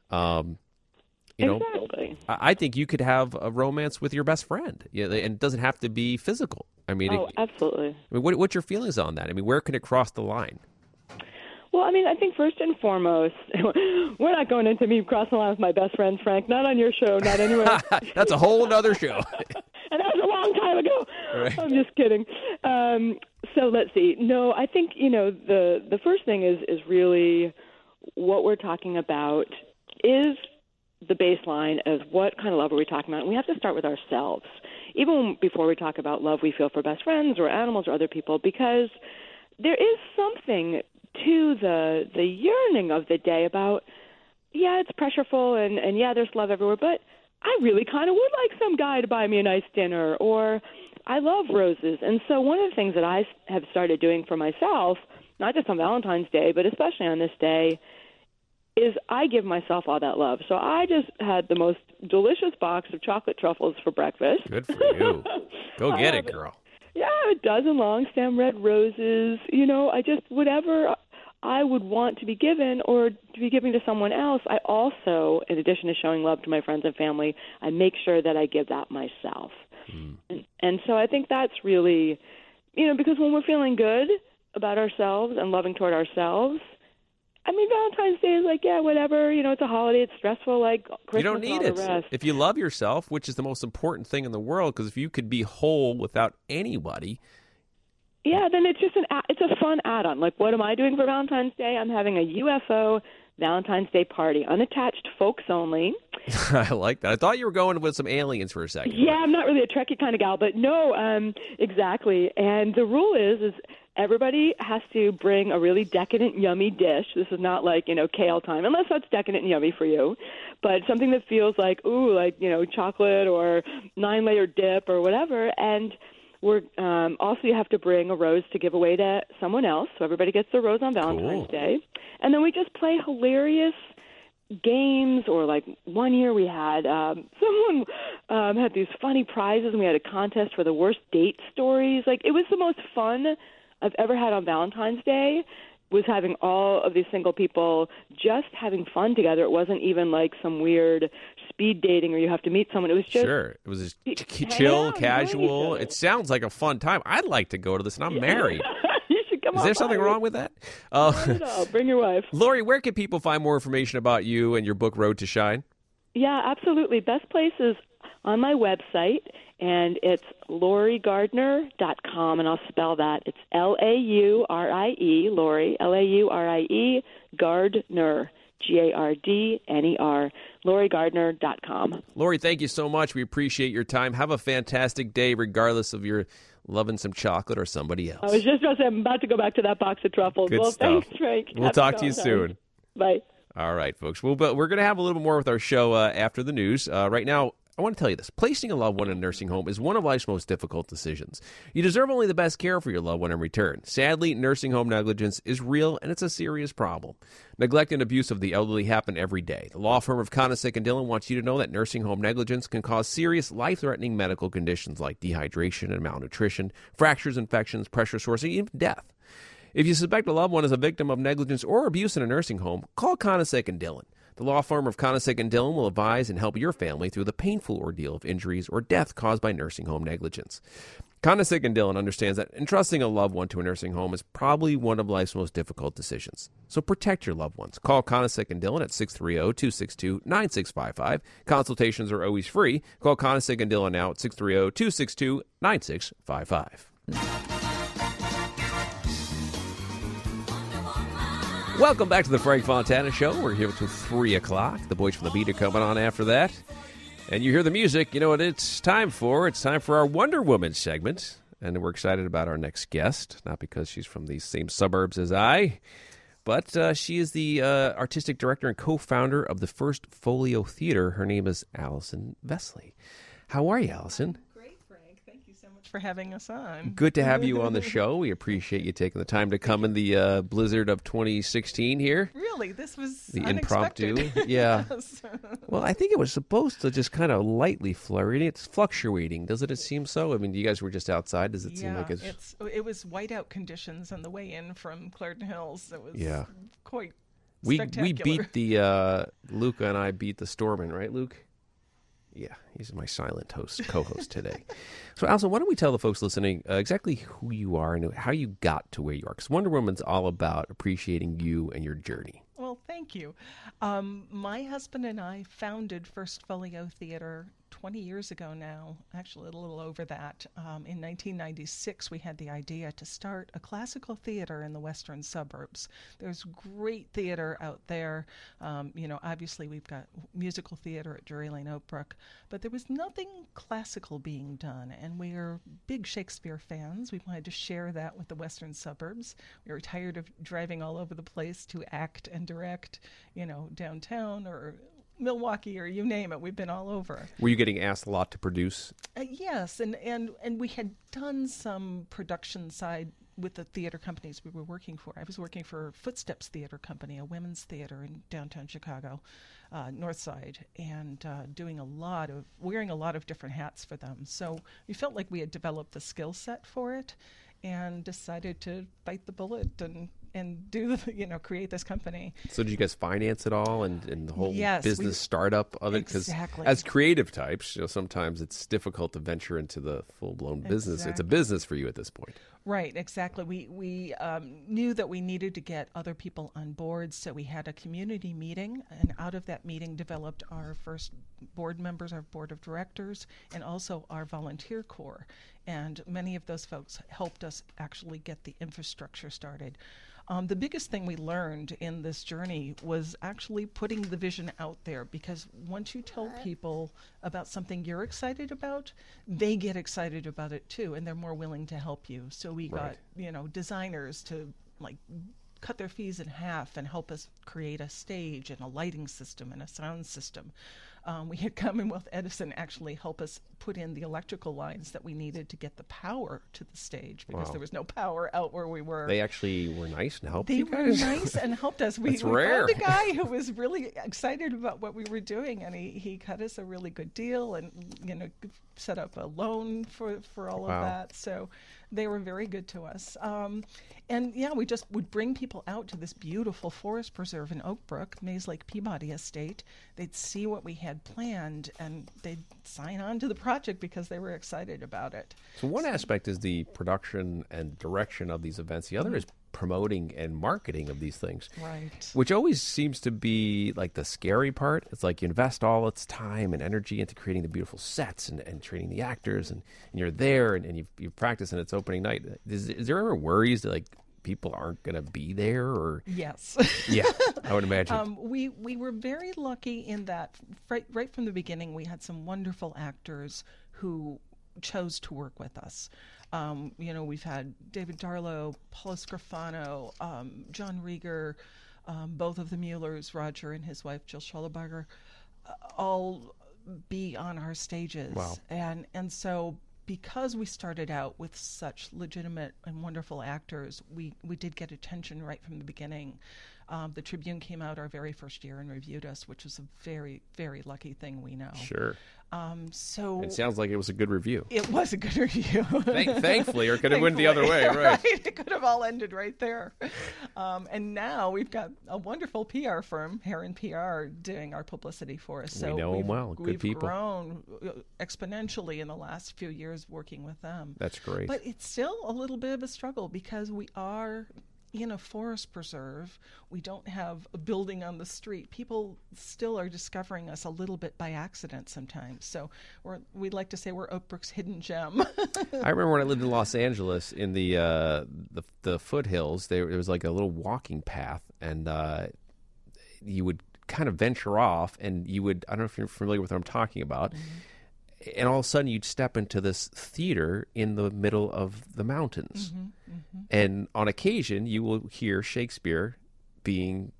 Exactly. I think you could have a romance with your best friend, and it doesn't have to be physical. Absolutely. What's your feelings on that? Where can it cross the line? Well, I think first and foremost, we're not going into me crossing the line with my best friend, Frank. Not on your show, not anywhere. That's a whole other show. And that was a long time ago. Right. I'm just kidding. So let's see. No, I think, the first thing is really what we're talking about is the baseline of what kind of love are we talking about. And we have to start with ourselves, even before we talk about love we feel for best friends or animals or other people, because there is something to the yearning of the day about, yeah, it's pressureful and yeah, there's love everywhere, but I really kind of would like some guy to buy me a nice dinner, or I love roses. And so one of the things that I have started doing for myself, not just on Valentine's Day, but especially on this day, is I give myself all that love. So I just had the most delicious box of chocolate truffles for breakfast. Good for you. Go get it, girl. Yeah, a dozen long stem red roses. I just, whatever I would want to be given or to be giving to someone else, I also, in addition to showing love to my friends and family, I make sure that I give that myself. And so I think that's really, because when we're feeling good about ourselves and loving toward ourselves, Valentine's Day is like, yeah, whatever, it's a holiday, it's stressful, like Christmas. You don't need and all the it. rest. If you love yourself, which is the most important thing in the world, because if you could be whole without anybody, Yeah, then it's just it's a fun add-on. Like, what am I doing for Valentine's Day? I'm having a UFO Valentine's Day party, unattached, folks only. I like that. I thought you were going with some aliens for a second. Yeah, I'm not really a Trekkie kind of gal, but no, exactly. And the rule is everybody has to bring a really decadent, yummy dish. This is not like, kale time, unless that's decadent and yummy for you. But something that feels like, chocolate or 9-layer dip or whatever. And we're also, you have to bring a rose to give away to someone else. So everybody gets their rose on Valentine's Day. And then we just play hilarious games, or like one year we had someone had these funny prizes, and we had a contest for the worst date stories. Like, it was the most fun I've ever had on Valentine's Day, was having all of these single people just having fun together. It wasn't even like some weird speed dating or you have to meet someone. It was just it was just chill, casual. It sounds like a fun time. I'd like to go to this, and I'm married. You should come. Is there something wrong with that? Not at all. Bring your wife. Lori, where can people find more information about you and your book, Road to Shine? Yeah, absolutely. Best place is on my website, and it's LoriGardner.com, and I'll spell that. It's Laurie, Lori, Laurie, Gardner, Gardner, LoriGardner.com. Lori, thank you so much. We appreciate your time. Have a fantastic day, regardless of your loving some chocolate or somebody else. I was just about to say, I'm about to go back to that box of truffles. Good well, stuff. Thanks, Frank. We'll talk to you soon. Bye. All right, folks. We're going to have a little bit more with our show after the news. Right now, I want to tell you this. Placing a loved one in a nursing home is one of life's most difficult decisions. You deserve only the best care for your loved one in return. Sadly, nursing home negligence is real, and it's a serious problem. Neglect and abuse of the elderly happen every day. The law firm of Conasec & Dillon wants you to know that nursing home negligence can cause serious, life-threatening medical conditions like dehydration and malnutrition, fractures, infections, pressure sores, and even death. If you suspect a loved one is a victim of negligence or abuse in a nursing home, call Conasec & Dillon. The law firm of Conasec & Dillon will advise and help your family through the painful ordeal of injuries or death caused by nursing home negligence. Conasec & Dillon understands that entrusting a loved one to a nursing home is probably one of life's most difficult decisions. So protect your loved ones. Call Conasec & Dillon at 630-262-9655. Consultations are always free. Call Conasec & Dillon now at 630-262-9655. Welcome back to the Frank Fontana Show. We're here until 3 o'clock. The boys from the beat are coming on after that. And you hear the music. You know what it's time for? It's time for our Wonder Woman segment. And we're excited about our next guest. Not because she's from these same suburbs as I, but she is the artistic director and co-founder of the First Folio Theater. Her name is Allison Vesley. How are you, Allison? For having us on. Good to have you on the show. We appreciate you taking the time to come in the blizzard of 2016 here. Really? This was the unexpected. Impromptu. Yeah. Yes. Well, I think it was supposed to just kind of lightly flurry. It's fluctuating. Doesn't it seem so? I mean, you guys were just outside. Does it seem like it was whiteout conditions on the way in from Clarendon Hills. It was quite we spectacular. beat the Luca and I beat the Stormin', right, Luke? Yeah, he's my silent co-host today. So, Allison, why don't we tell the folks listening exactly who you are and how you got to where you are? Because Wonder Woman's all about appreciating you and your journey. Well, thank you. My husband and I founded First Folio Theater 20 years ago now, actually a little over that. In 1996, we had the idea to start a classical theater in the western suburbs. There's great theater out there. Obviously we've got musical theater at Drury Lane Oakbrook, but there was nothing classical being done, and we are big Shakespeare fans. We wanted to share that with the western suburbs. We were tired of driving all over the place to act and direct, downtown or Milwaukee or you name it. We've been all over. Were you getting asked a lot to produce? Yes, and we had done some production side with the theater companies we were working for. I was working for Footsteps Theater Company, a women's theater in downtown Chicago, North Side, and wearing a lot of different hats for them. So we felt like we had developed the skill set for it, and decided to bite the bullet and do create this company. So did you guys finance it all and the whole business startup of it? Because exactly. As creative types, sometimes it's difficult to venture into the full-blown business. It's a business for you at this point. Right, exactly. We knew that we needed to get other people on board, so we had a community meeting, and out of that meeting developed our first board members, our board of directors, and also our volunteer corps. And many of those folks helped us actually get the infrastructure started. The biggest thing we learned in this journey was actually putting the vision out there, because once you tell people about something you're excited about, they get excited about it too, and they're more willing to help you. So we got, designers to cut their fees in half and help us create a stage and a lighting system and a sound system. We had Commonwealth Edison actually help us put in the electrical lines that we needed to get the power to the stage, because there was no power out where we were. They actually were nice and helped They you were guys? nice and helped us. We rare. found a guy who was really excited about what we were doing, and he cut us a really good deal and set up a loan for all of that. So they were very good to us. We just would bring people out to this beautiful forest preserve in Oak Brook, Mays Lake Peabody Estate. They'd see what we had planned, and they'd sign on to the project because they were excited about it. So one aspect is the production and direction of these events. The other is promoting and marketing of these things. Right. Which always seems to be like the scary part. It's like you invest all its time and energy into creating the beautiful sets and training the actors, and you're there and you practice, and it's opening night. Is there ever worries that people aren't going to be there? Or Yes. Yeah, I would imagine. We were very lucky in that right from the beginning we had some wonderful actors who chose to work with us. We've had David Darlow, Paula Scrofano, John Rieger, both of the Muellers, Roger and his wife Jill Schollebarger, all be on our stages. Wow. And so because we started out with such legitimate and wonderful actors, we did get attention right from the beginning. The Tribune came out our very first year and reviewed us, which was a very, very lucky thing, we know. Sure. So it sounds like it was a good review. It was a good review. Thankfully, or it could have went the other way, right? It could have all ended right there. And now we've got a wonderful PR firm, Heron PR, doing our publicity for us. So we know them well. Good people. We've grown exponentially in the last few years working with them. That's great. But it's still a little bit of a struggle because we are in a forest preserve. We don't have a building on the street. People still are discovering us a little bit by accident sometimes. So we'd like to say we're Oak Brook's hidden gem. I remember when I lived in Los Angeles in the foothills, there was like a little walking path, and you would kind of venture off, and you would, I don't know if you're familiar with what I'm talking about, and all of a sudden you'd step into this theater in the middle of the mountains. And on occasion you will hear Shakespeare being,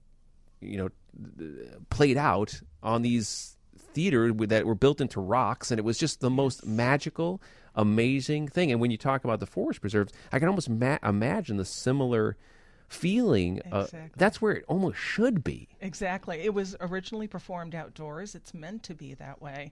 played out on these theaters that were built into rocks, and it was just the most magical, amazing thing. And when you talk about the forest preserves, I can almost imagine the similar feeling. Exactly. That's where it almost should be. Exactly. It was originally performed outdoors. It's meant to be that way.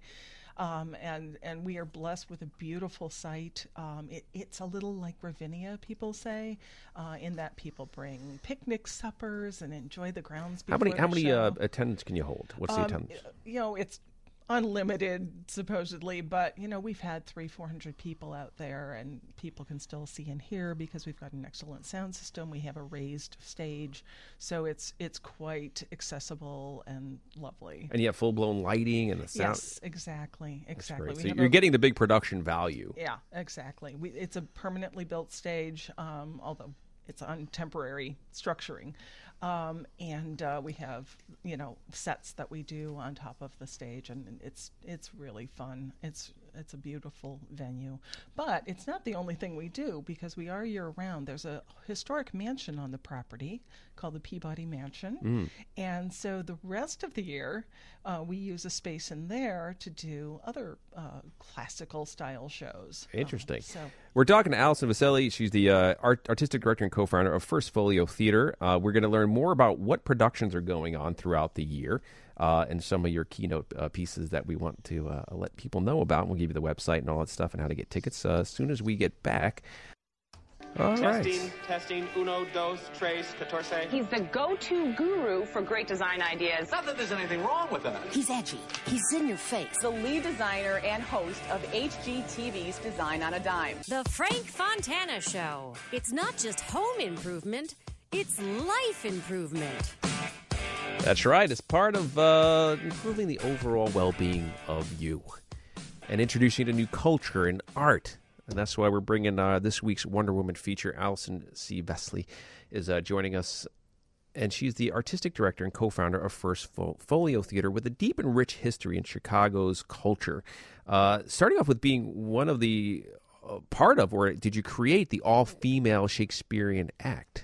And we are blessed with a beautiful site. It's a little like Ravinia, people say, in that people bring picnic suppers and enjoy the grounds before How many show. attendants can you hold? What's the attendance? It's unlimited, supposedly, but we've had 300-400 people out there, and people can still see and hear because we've got an excellent sound system. We have a raised stage, so it's quite accessible and lovely. And you have full-blown lighting and the sound. Yes, exactly. So We have you're getting the big production value. Yeah, exactly. It's a permanently built stage, although it's on temporary structuring. And we have, sets that we do on top of the stage, and it's really fun. It's a beautiful venue. But it's not the only thing we do, because we are year-round. There's a historic mansion on the property called the Peabody Mansion. And so the rest of the year, we use a space in there to do other classical-style shows. Interesting. So we're talking to Allison Vaselli. She's the artistic director and co-founder of First Folio Theater. We're going to learn more about what productions are going on throughout the year and some of your keynote pieces that we want to let people know about. We'll give you the website and all that stuff and how to get tickets as soon as we get back. All right. Testing, uno, dos, tres, catorce. He's the go-to guru for great design ideas. Not that there's anything wrong with that. He's edgy. He's in your face. The lead designer and host of HGTV's Design on a Dime. The Frank Fontana Show. It's not just home improvement, it's life improvement. That's right. It's part of improving the overall well-being of you and introducing you to new culture and art. And that's why we're bringing this week's Wonder Woman feature. Allison C. Vesley is joining us, and she's the artistic director and co-founder of First Folio Theater with a deep and rich history in Chicago's culture. Starting off with being one of the part of, or did you create the all-female Shakespearean act?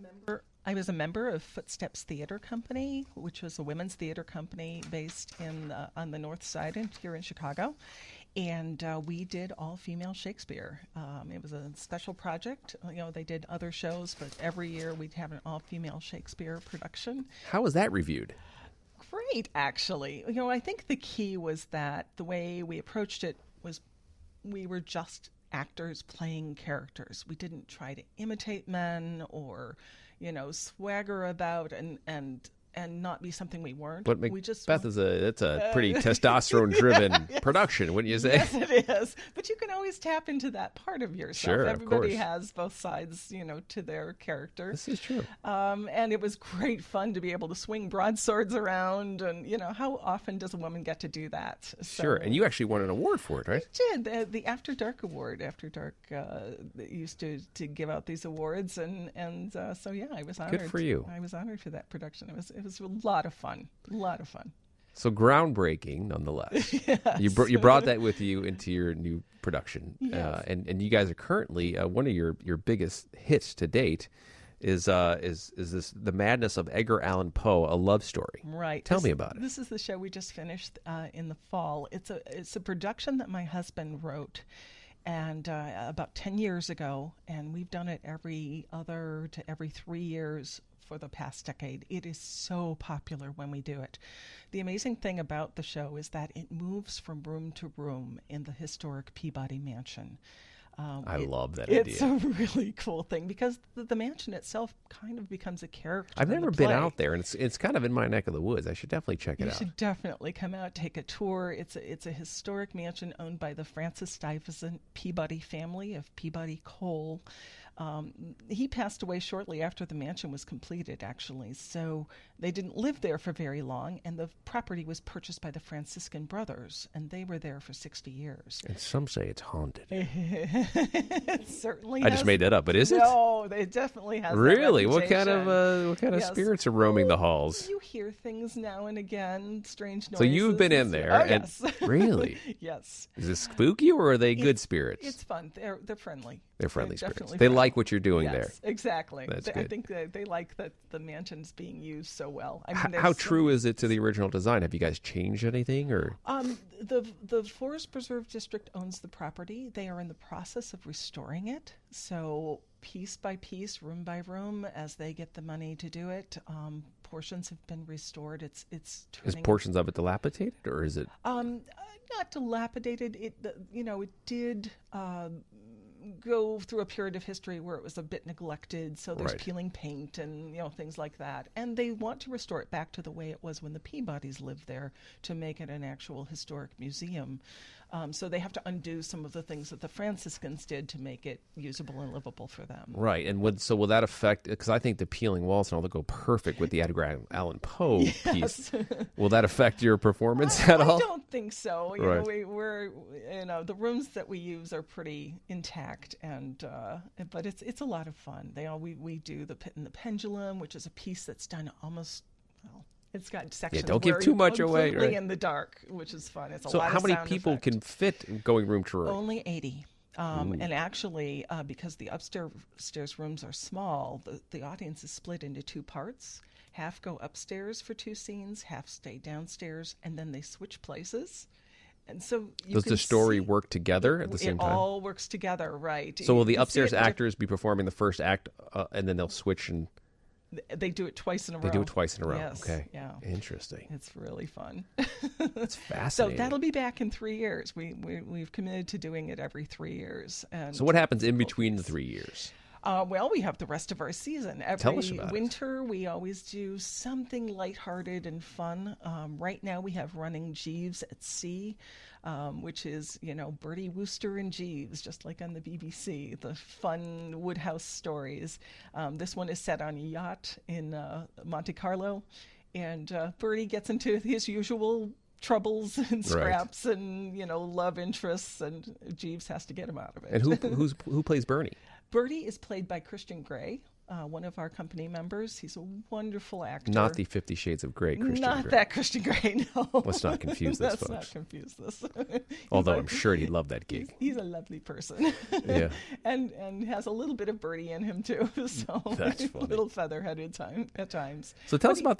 I was a member of Footsteps Theater Company, which was a women's theater company based on the North Side here in Chicago. And we did all-female Shakespeare. It was a special project. They did other shows, but every year we'd have an all-female Shakespeare production. How was that reviewed? Great, actually. I think the key was that the way we approached it was we were just actors playing characters. We didn't try to imitate men or swagger about and not be something we weren't. But Macbeth it's a pretty testosterone-driven production, wouldn't you say? Yes, it is. But you can always tap into that part of yourself. Sure, Everybody of course. has both sides, to their character. This is true. And it was great fun to be able to swing broadswords around. And, how often does a woman get to do that? Sure. And you actually won an award for it, right? I did. The After Dark Award. After Dark used to give out these awards. And so, yeah, I was honored. Good for you. I was honored for that production. It was a lot of fun. So groundbreaking, nonetheless. Yes. You brought that with you into your new production. Yes. And you guys are currently, one of your biggest hits to date is this The Madness of Edgar Allan Poe, a love story. Right. Tell me about it. This is the show we just finished in the fall. It's a production that my husband wrote and about 10 years ago, and we've done it every 3 years for the past decade. It is so popular when we do it. The amazing thing about the show is that it moves from room to room in the historic Peabody Mansion. I love that idea. It's a really cool thing because the mansion itself kind of becomes a character. I've never been out there, and it's kind of in my neck of the woods. I should definitely check it out. You should definitely come out, take a tour. It's a historic mansion owned by the Francis Stuyvesant Peabody family of Peabody Coal. He passed away shortly after the mansion was completed, actually, so they didn't live there for very long, and the property was purchased by the Franciscan brothers, and they were there for 60 years. And some say it's haunted. It certainly I just made that up, but is it? No, it definitely has. Really? That What kind of Yes. spirits are roaming the halls? You hear things now and again, strange noises. So you've been in there. Oh, and yes. Really? Yes. Is this spooky, or are they good spirits? It's fun. They're friendly. They're friendly spirits. definitely They friendly. like what you're doing Yes, there. exactly. That's I good. think they like that the mansion's being used so well. I mean, How true is it to the original design? Have you guys changed anything, or? The Forest Preserve District owns the property. They are in the process of restoring it. So piece by piece, room by room, as they get the money to do it, portions have been restored. It's Is turning. portions of it dilapidated, or is it? Not dilapidated. It did go through a period of history where it was a bit neglected. So there's Right. peeling paint and things like that. And they want to restore it back to the way it was when the Peabodys lived there to make it an actual historic museum. So they have to undo some of the things that the Franciscans did to make it usable and livable for them. Right, and will that affect? Because I think the peeling walls and all that go perfect with the Edgar Allan Poe piece. Will that affect your performance at all? I don't think so. Right. We're the rooms that we use are pretty intact, and but it's a lot of fun. We do the Pit and the Pendulum, which is a piece that's done almost It's got sections. Don't give where too you're much away. completely Right? in the dark, which is fun. It's a So lot how of many sound people effect. can fit going room to room? Only 80. And actually, because the upstairs rooms are small, the audience is split into two parts. Half go upstairs for two scenes, half stay downstairs, and then they switch places. And so Does the story work together at the same time? It all works together, right. So will the You can see upstairs it actors be performing the first act, and then they'll switch and... They do it twice in a row. They do it twice in a row. Yes, Okay. yeah. Interesting. It's really fun. That's So fascinating. that'll be back in 3 years. We've committed to doing it every 3 years. And So what happens in between the 3 years? Well, we have the rest of our season. Tell us about winter, we always do something lighthearted and fun. Right now, we have Running Jeeves at Sea, which is, Bertie Wooster and Jeeves, just like on the BBC, the fun Woodhouse stories. This one is set on a yacht in Monte Carlo, and Bertie gets into his usual troubles and scraps and, love interests, and Jeeves has to get him out of it. And who plays Bernie? Bertie is played by Christian Grey, one of our company members. He's a wonderful actor. Not the 50 Shades of Grey Christian Grey. Not that Christian Grey, no. Let's not confuse this, folks. Let's not confuse this. Although I'm sure he'd love that gig. He's a lovely person. Yeah. and has a little bit of Bertie in him, too. So that's funny. A little featherhead at times. So tell us about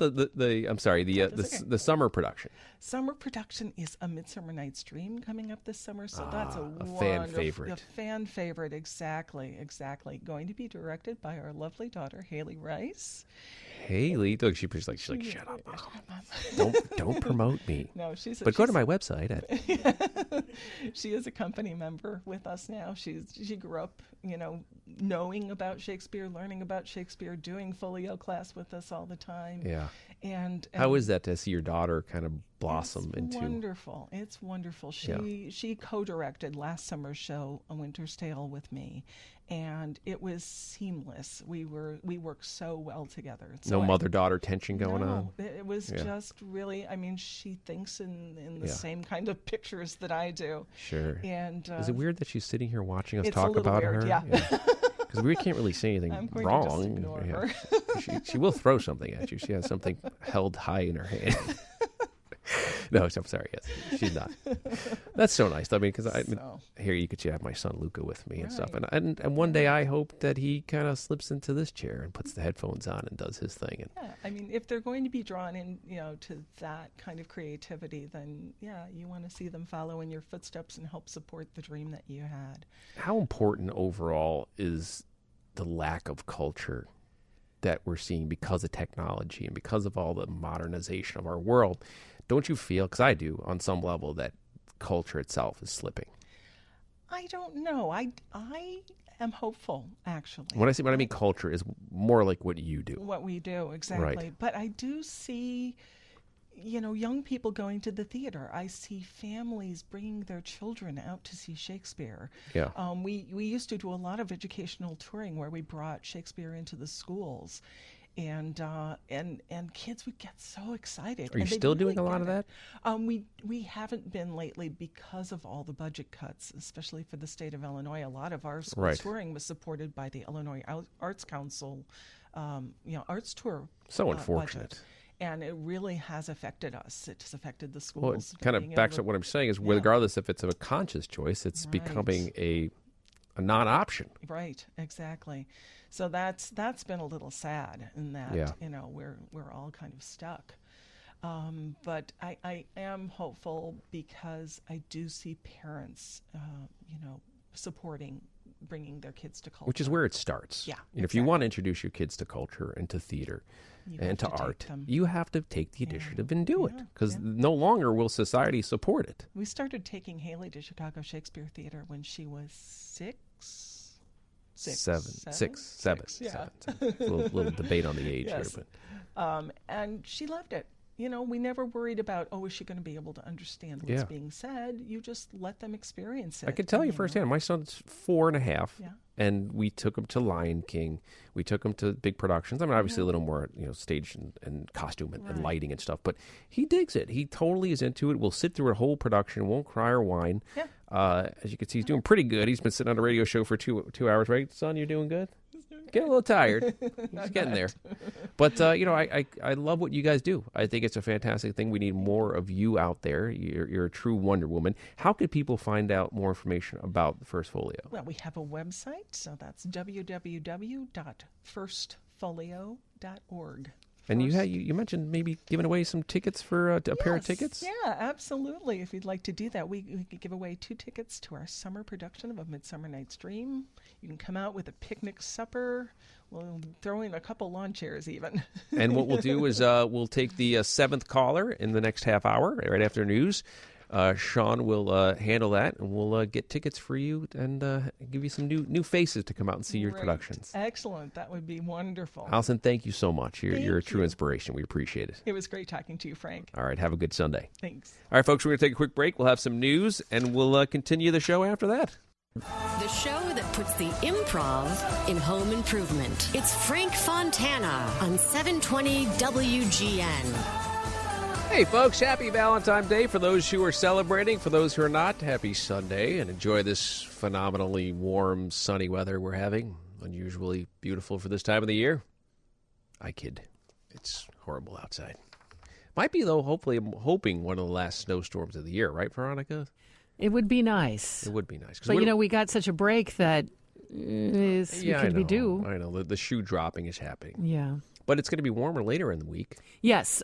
the summer production. Summer production is A Midsummer Night's Dream coming up this summer. So that's a fan favorite. A fan favorite, exactly. Going to be directed by our lovely daughter, Haley Rice. Haley, look, she's like, shut up, Mom. Don't promote me. No, but go to my website. She is a company member with us now. She grew up, knowing about Shakespeare, learning about Shakespeare, doing folio class with us all the time. Yeah. And how is that to see your daughter kind of blossom into? Wonderful. It's wonderful. She co-directed last summer's show, A Winter's Tale, with me, and it was seamless. We worked so well together. So no mother-daughter tension going on? It was just really, she thinks in the same kind of pictures that I do. Sure. And is it weird that she's sitting here watching us it's talk a little about weird, her? Yeah. Because we can't really say anything I'm going wrong. To just ignore her. She will throw something at you. She has something held high in her hand. No, I'm sorry. Yes, she's not. That's so nice. Because here you could have my son Luca with me and stuff, and one day I hope that he kind of slips into this chair and puts the headphones on and does his thing. And if they're going to be drawn in, to that kind of creativity, then you want to see them follow in your footsteps and help support the dream that you had. How important overall is the lack of culture that we're seeing because of technology and because of all the modernization of our world? Don't you feel, because I do, on some level, that culture itself is slipping? I don't know. I am hopeful, actually. When I mean culture is more like what you do. What we do, exactly. Right. But I do see, young people going to the theater. I see families bringing their children out to see Shakespeare. Yeah. We used to do a lot of educational touring where we brought Shakespeare into the schools. And kids would get so excited. Are you still doing a lot of that? We haven't been lately because of all the budget cuts, especially for the state of Illinois. A lot of our school touring was supported by the Illinois Arts Council, arts tour. So unfortunate. Budget. And it really has affected us. It has affected the schools. Well, it kind of backs up what I'm saying is regardless if it's a conscious choice, it's becoming a non-option. Right, exactly. So that's been a little sad in that we're all kind of stuck. But I am hopeful because I do see parents, supporting bringing their kids to culture. Which is where it starts. Yeah. If you want to introduce your kids to culture and to theater and to art, you have to take the initiative and do it because no longer will society support it. We started taking Haley to Chicago Shakespeare Theater when she was seven. Yeah. A little debate on the age here. But. And she loved it. We never worried about, is she going to be able to understand what's being said? You just let them experience it. I can tell you firsthand, my son's 4.5, and we took him to Lion King. We took him to big productions. Obviously a little more, stage and costume and lighting and stuff, but he digs it. He totally is into it. We'll sit through a whole production, won't cry or whine. Yeah. As you can see, he's doing pretty good. He's been sitting on a radio show for two hours, right? Son, you're doing good? Getting a little tired. He's getting there. But, I love what you guys do. I think it's a fantastic thing. We need more of you out there. You're a true Wonder Woman. How could people find out more information about the First Folio? Well, we have a website, so that's www.firstfolio.org. And you mentioned maybe giving away some tickets for a pair of tickets? Yeah, absolutely. If you'd like to do that, we could give away 2 tickets to our summer production of A Midsummer Night's Dream. You can come out with a picnic supper. We'll throw in a couple lawn chairs even. And what we'll do is we'll take the 7th caller in the next half hour, right after news. Sean will handle that, and we'll get tickets for you and give you some new faces to come out and see your productions. Excellent. That would be wonderful. Allison, thank you so much. You're a true you. inspiration. We appreciate it. It was great talking to you, Frank. All right. Have a good Sunday. Thanks. All right, folks, we're going to take a quick break. We'll have some news, and we'll continue the show after that. The show that puts the improv in home improvement. It's Frank Fontana on 720 WGN. Hey, folks, happy Valentine's Day for those who are celebrating. For those who are not, happy Sunday, and enjoy this phenomenally warm, sunny weather we're having. Unusually beautiful for this time of the year. I kid. It's horrible outside. Might be, though, hopefully, I'm hoping one of the last snowstorms of the year, right, Veronica? It would be nice. It would be nice. But, we got such a break that we could be due. I know. The shoe dropping is happening. Yeah. But it's going to be warmer later in the week. Yes.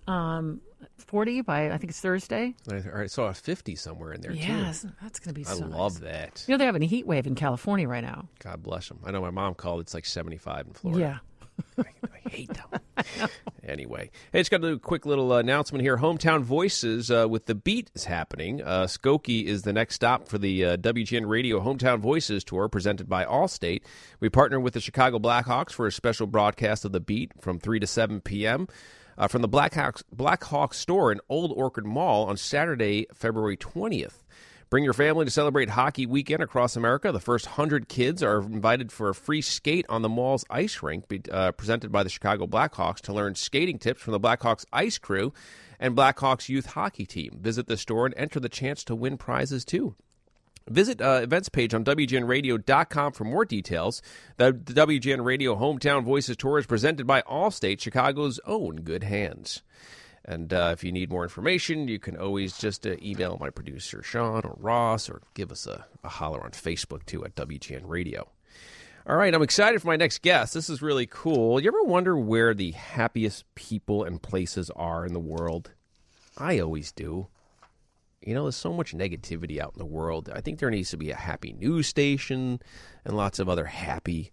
40 by, I think it's Thursday. I saw a 50 somewhere in there, too. Yes, that's going to be so I love that. They're having a heat wave in California right now. God bless them. I know my mom called it's like 75 in Florida. Yeah. I hate them. Anyway, hey, just got to do a quick little announcement here. Hometown Voices with The Beat is happening. Skokie is the next stop for the WGN Radio Hometown Voices Tour presented by Allstate. We partner with the Chicago Blackhawks for a special broadcast of The Beat from 3 to 7 p.m. From the Blackhawks store in Old Orchard Mall on Saturday, February 20th. Bring your family to celebrate hockey weekend across America. The first 100 kids are invited for a free skate on the mall's ice rink presented by the Chicago Blackhawks to learn skating tips from the Blackhawks ice crew and Blackhawks youth hockey team. Visit the store and enter the chance to win prizes, too. Visit events page on WGNradio.com for more details. The WGN Radio Hometown Voices Tour is presented by Allstate, Chicago's own good hands. And if you need more information, you can always just email my producer, Sean or Ross, or give us a holler on Facebook, too, at WGN Radio. All right, I'm excited for my next guest. This is really cool. You ever wonder where the happiest people and places are in the world? I always do. There's so much negativity out in the world. I think there needs to be a happy news station and lots of other happy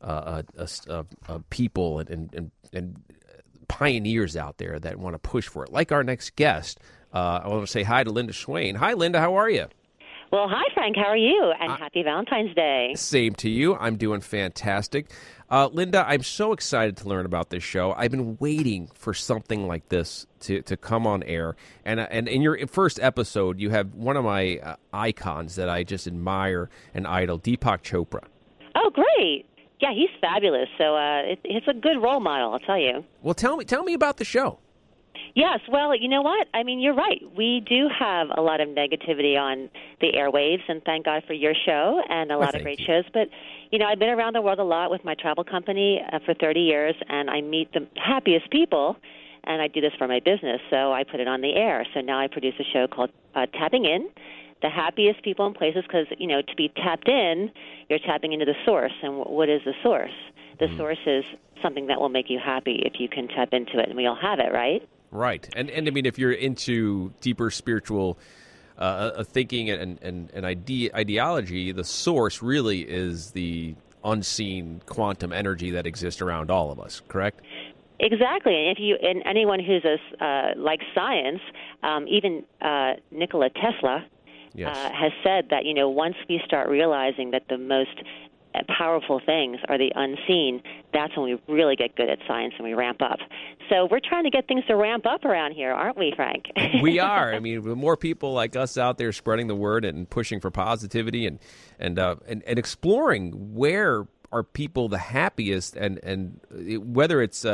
people and pioneers out there that want to push for it. Like our next guest, I want to say hi to Linda Swain. Hi, Linda. How are you? Well, hi, Frank. How are you? And happy Valentine's Day. Same to you. I'm doing fantastic. Linda, I'm so excited to learn about this show. I've been waiting for something like this to come on air. And in your first episode, you have one of my icons that I just admire and idol, Deepak Chopra. Oh, great. Yeah, he's fabulous. So it's a good role model, I'll tell you. Well, tell me about the show. Yes, well, you know what? I mean, you're right. We do have a lot of negativity on the airwaves, and thank God for your show and a lot of great shows. But, I've been around the world a lot with my travel company for 30 years, and I meet the happiest people, and I do this for my business, so I put it on the air. So now I produce a show called Tapping In, the happiest people and places, because, to be tapped in, you're tapping into the source. And what is the source? The source is something that will make you happy if you can tap into it, and we all have it, right? Right. And I mean, if you're into deeper spiritual thinking and ideology, the source really is the unseen quantum energy that exists around all of us, correct? Exactly. And anyone who's likes science, even Nikola Tesla has said that, once we start realizing that the most powerful things are the unseen, that's when we really get good at science and we ramp up. So we're trying to get things to ramp up around here, aren't we, Frank? We are. I mean, with more people like us out there spreading the word and pushing for positivity and exploring where are people the happiest and whether it's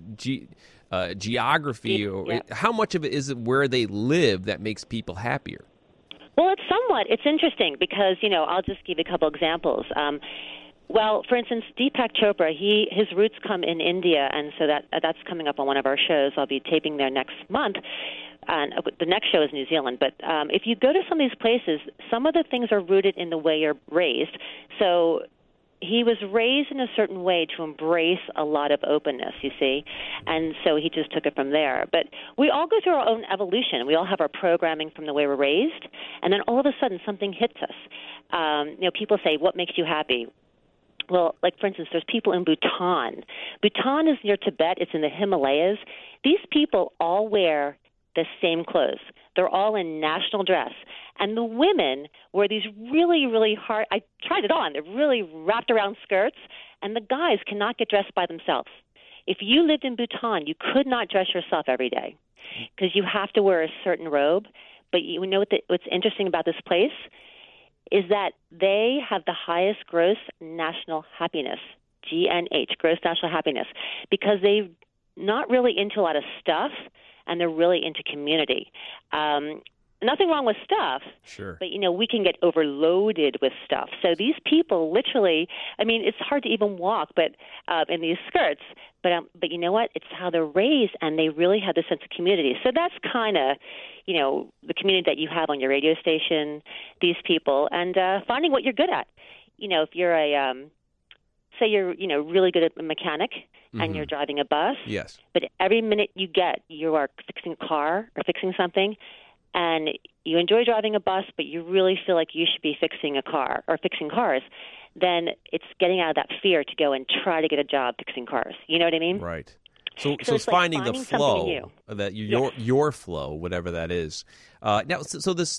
geography or how much of it is it where they live that makes people happier? Well, it's interesting because, I'll just give you a couple examples. Well, for instance, Deepak Chopra, his roots come in India, and so that's coming up on one of our shows. I'll be taping there next month. And the next show is New Zealand. But if you go to some of these places, some of the things are rooted in the way you're raised. So he was raised in a certain way to embrace a lot of openness, you see, and so he just took it from there. But we all go through our own evolution. We all have our programming from the way we're raised, and then all of a sudden something hits us. People say, what makes you happy? Well, like, for instance, there's people in Bhutan. Bhutan is near Tibet. It's in the Himalayas. These people all wear the same clothes. They're all in national dress. And the women wear these really, really hard, I tried it on, they're really wrapped around skirts, and the guys cannot get dressed by themselves. If you lived in Bhutan, you could not dress yourself every day because you have to wear a certain robe. But you know what's interesting about this place is that they have the highest gross national happiness, GNH, gross national happiness, because they're not really into a lot of stuff, and they're really into community. Nothing wrong with stuff, sure, but, we can get overloaded with stuff. So these people literally, it's hard to even walk but in these skirts, but you know what? It's how they're raised, and they really have this sense of community. So that's kind of, the community that you have on your radio station, these people, and finding what you're good at. If you're say you're, really good at a mechanic, and you're driving a bus. Yes. But every minute you get, you are fixing a car or fixing something, and you enjoy driving a bus, but you really feel like you should be fixing a car or fixing cars, then it's getting out of that fear to go and try to get a job fixing cars. You know what I mean? Right. So it's it's like finding the flow, new. that your flow, whatever that is. Now, so this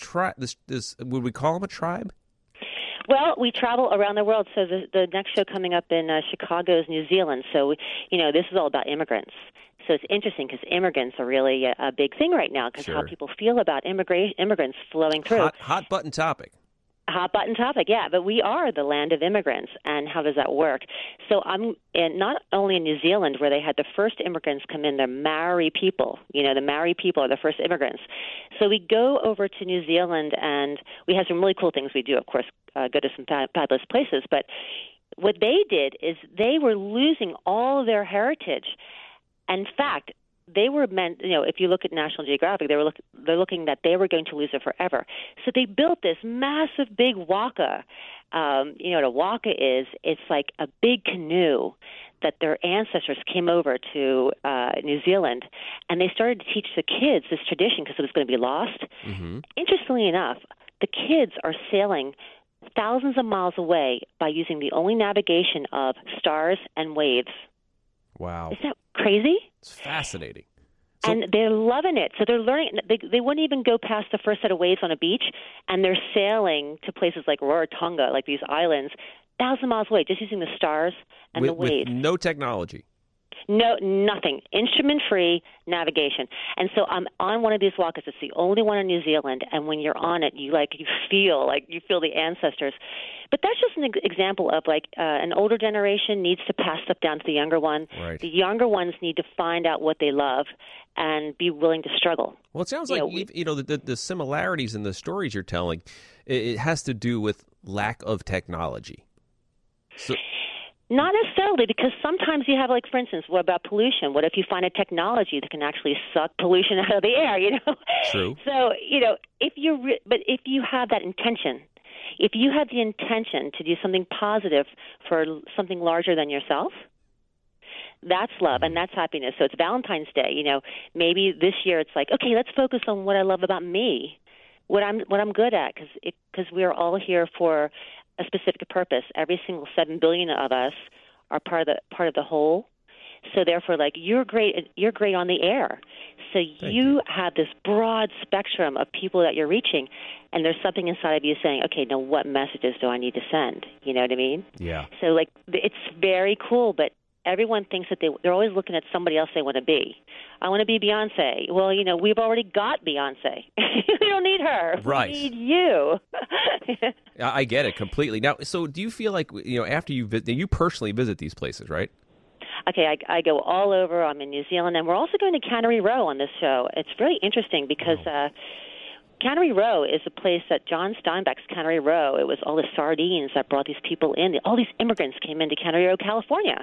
would we call them a tribe? Well, we travel around the world. So the next show coming up in Chicago is New Zealand. So, this is all about immigrants. So it's interesting because immigrants are really a big thing right now because how people feel about immigrants flowing through. Hot button topic. Hot button topic, yeah. But we are the land of immigrants, and how does that work? So I'm not only in New Zealand where they had the first immigrants come in, the Maori people. The Maori people are the first immigrants. So we go over to New Zealand, and we have some really cool things we do, of course, go to some fabulous places. But what they did is they were losing all of their heritage. In fact, they were meant, if you look at National Geographic, they're looking that they were going to lose it forever. So they built this massive big waka. What a waka is, it's like a big canoe that their ancestors came over to New Zealand, and they started to teach the kids this tradition because it was going to be lost. Mm-hmm. Interestingly enough, the kids are sailing thousands of miles away by using the only navigation of stars and waves. Wow. Isn't that crazy? It's fascinating. And they're loving it. So they're learning. They wouldn't even go past the first set of waves on a beach, and they're sailing to places like Rarotonga, like these islands, 1,000 miles away, just using the stars and the waves. With no technology. No, nothing. Instrument-free navigation. And so I'm on one of these wakas. It's the only one in New Zealand. And when you're on it, you feel the ancestors. But that's just an example of an older generation needs to pass stuff down to the younger one. Right. The younger ones need to find out what they love and be willing to struggle. Well, it sounds like the similarities in the stories you're telling, it has to do with lack of technology. So. Not necessarily, because sometimes you have, for instance, what about pollution? What if you find a technology that can actually suck pollution out of the air, True. So, if you have that intention, if you have the intention to do something positive for something larger than yourself, that's love and that's happiness. So it's Valentine's Day, maybe this year it's okay, let's focus on what I love about me, what I'm good at, because we're all here for a specific purpose. Every single 7 billion of us are part of the whole. So therefore, you're great on the air. So you have this broad spectrum of people that you're reaching, and there's something inside of you saying, okay, now what messages do I need to send? You know what I mean? Yeah. So it's very cool, but everyone thinks that they're always looking at somebody else they want to be. I want to be Beyonce. Well, we've already got Beyonce. We don't need her. Right. We need you. I get it completely. Now, so do you feel like, after you personally visit these places, right? Okay, I go all over. I'm in New Zealand, and we're also going to Cannery Row on this show. It's really interesting because Cannery Row is a place that John Steinbeck's Cannery Row, it was all the sardines that brought these people in. All these immigrants came into Cannery Row, California.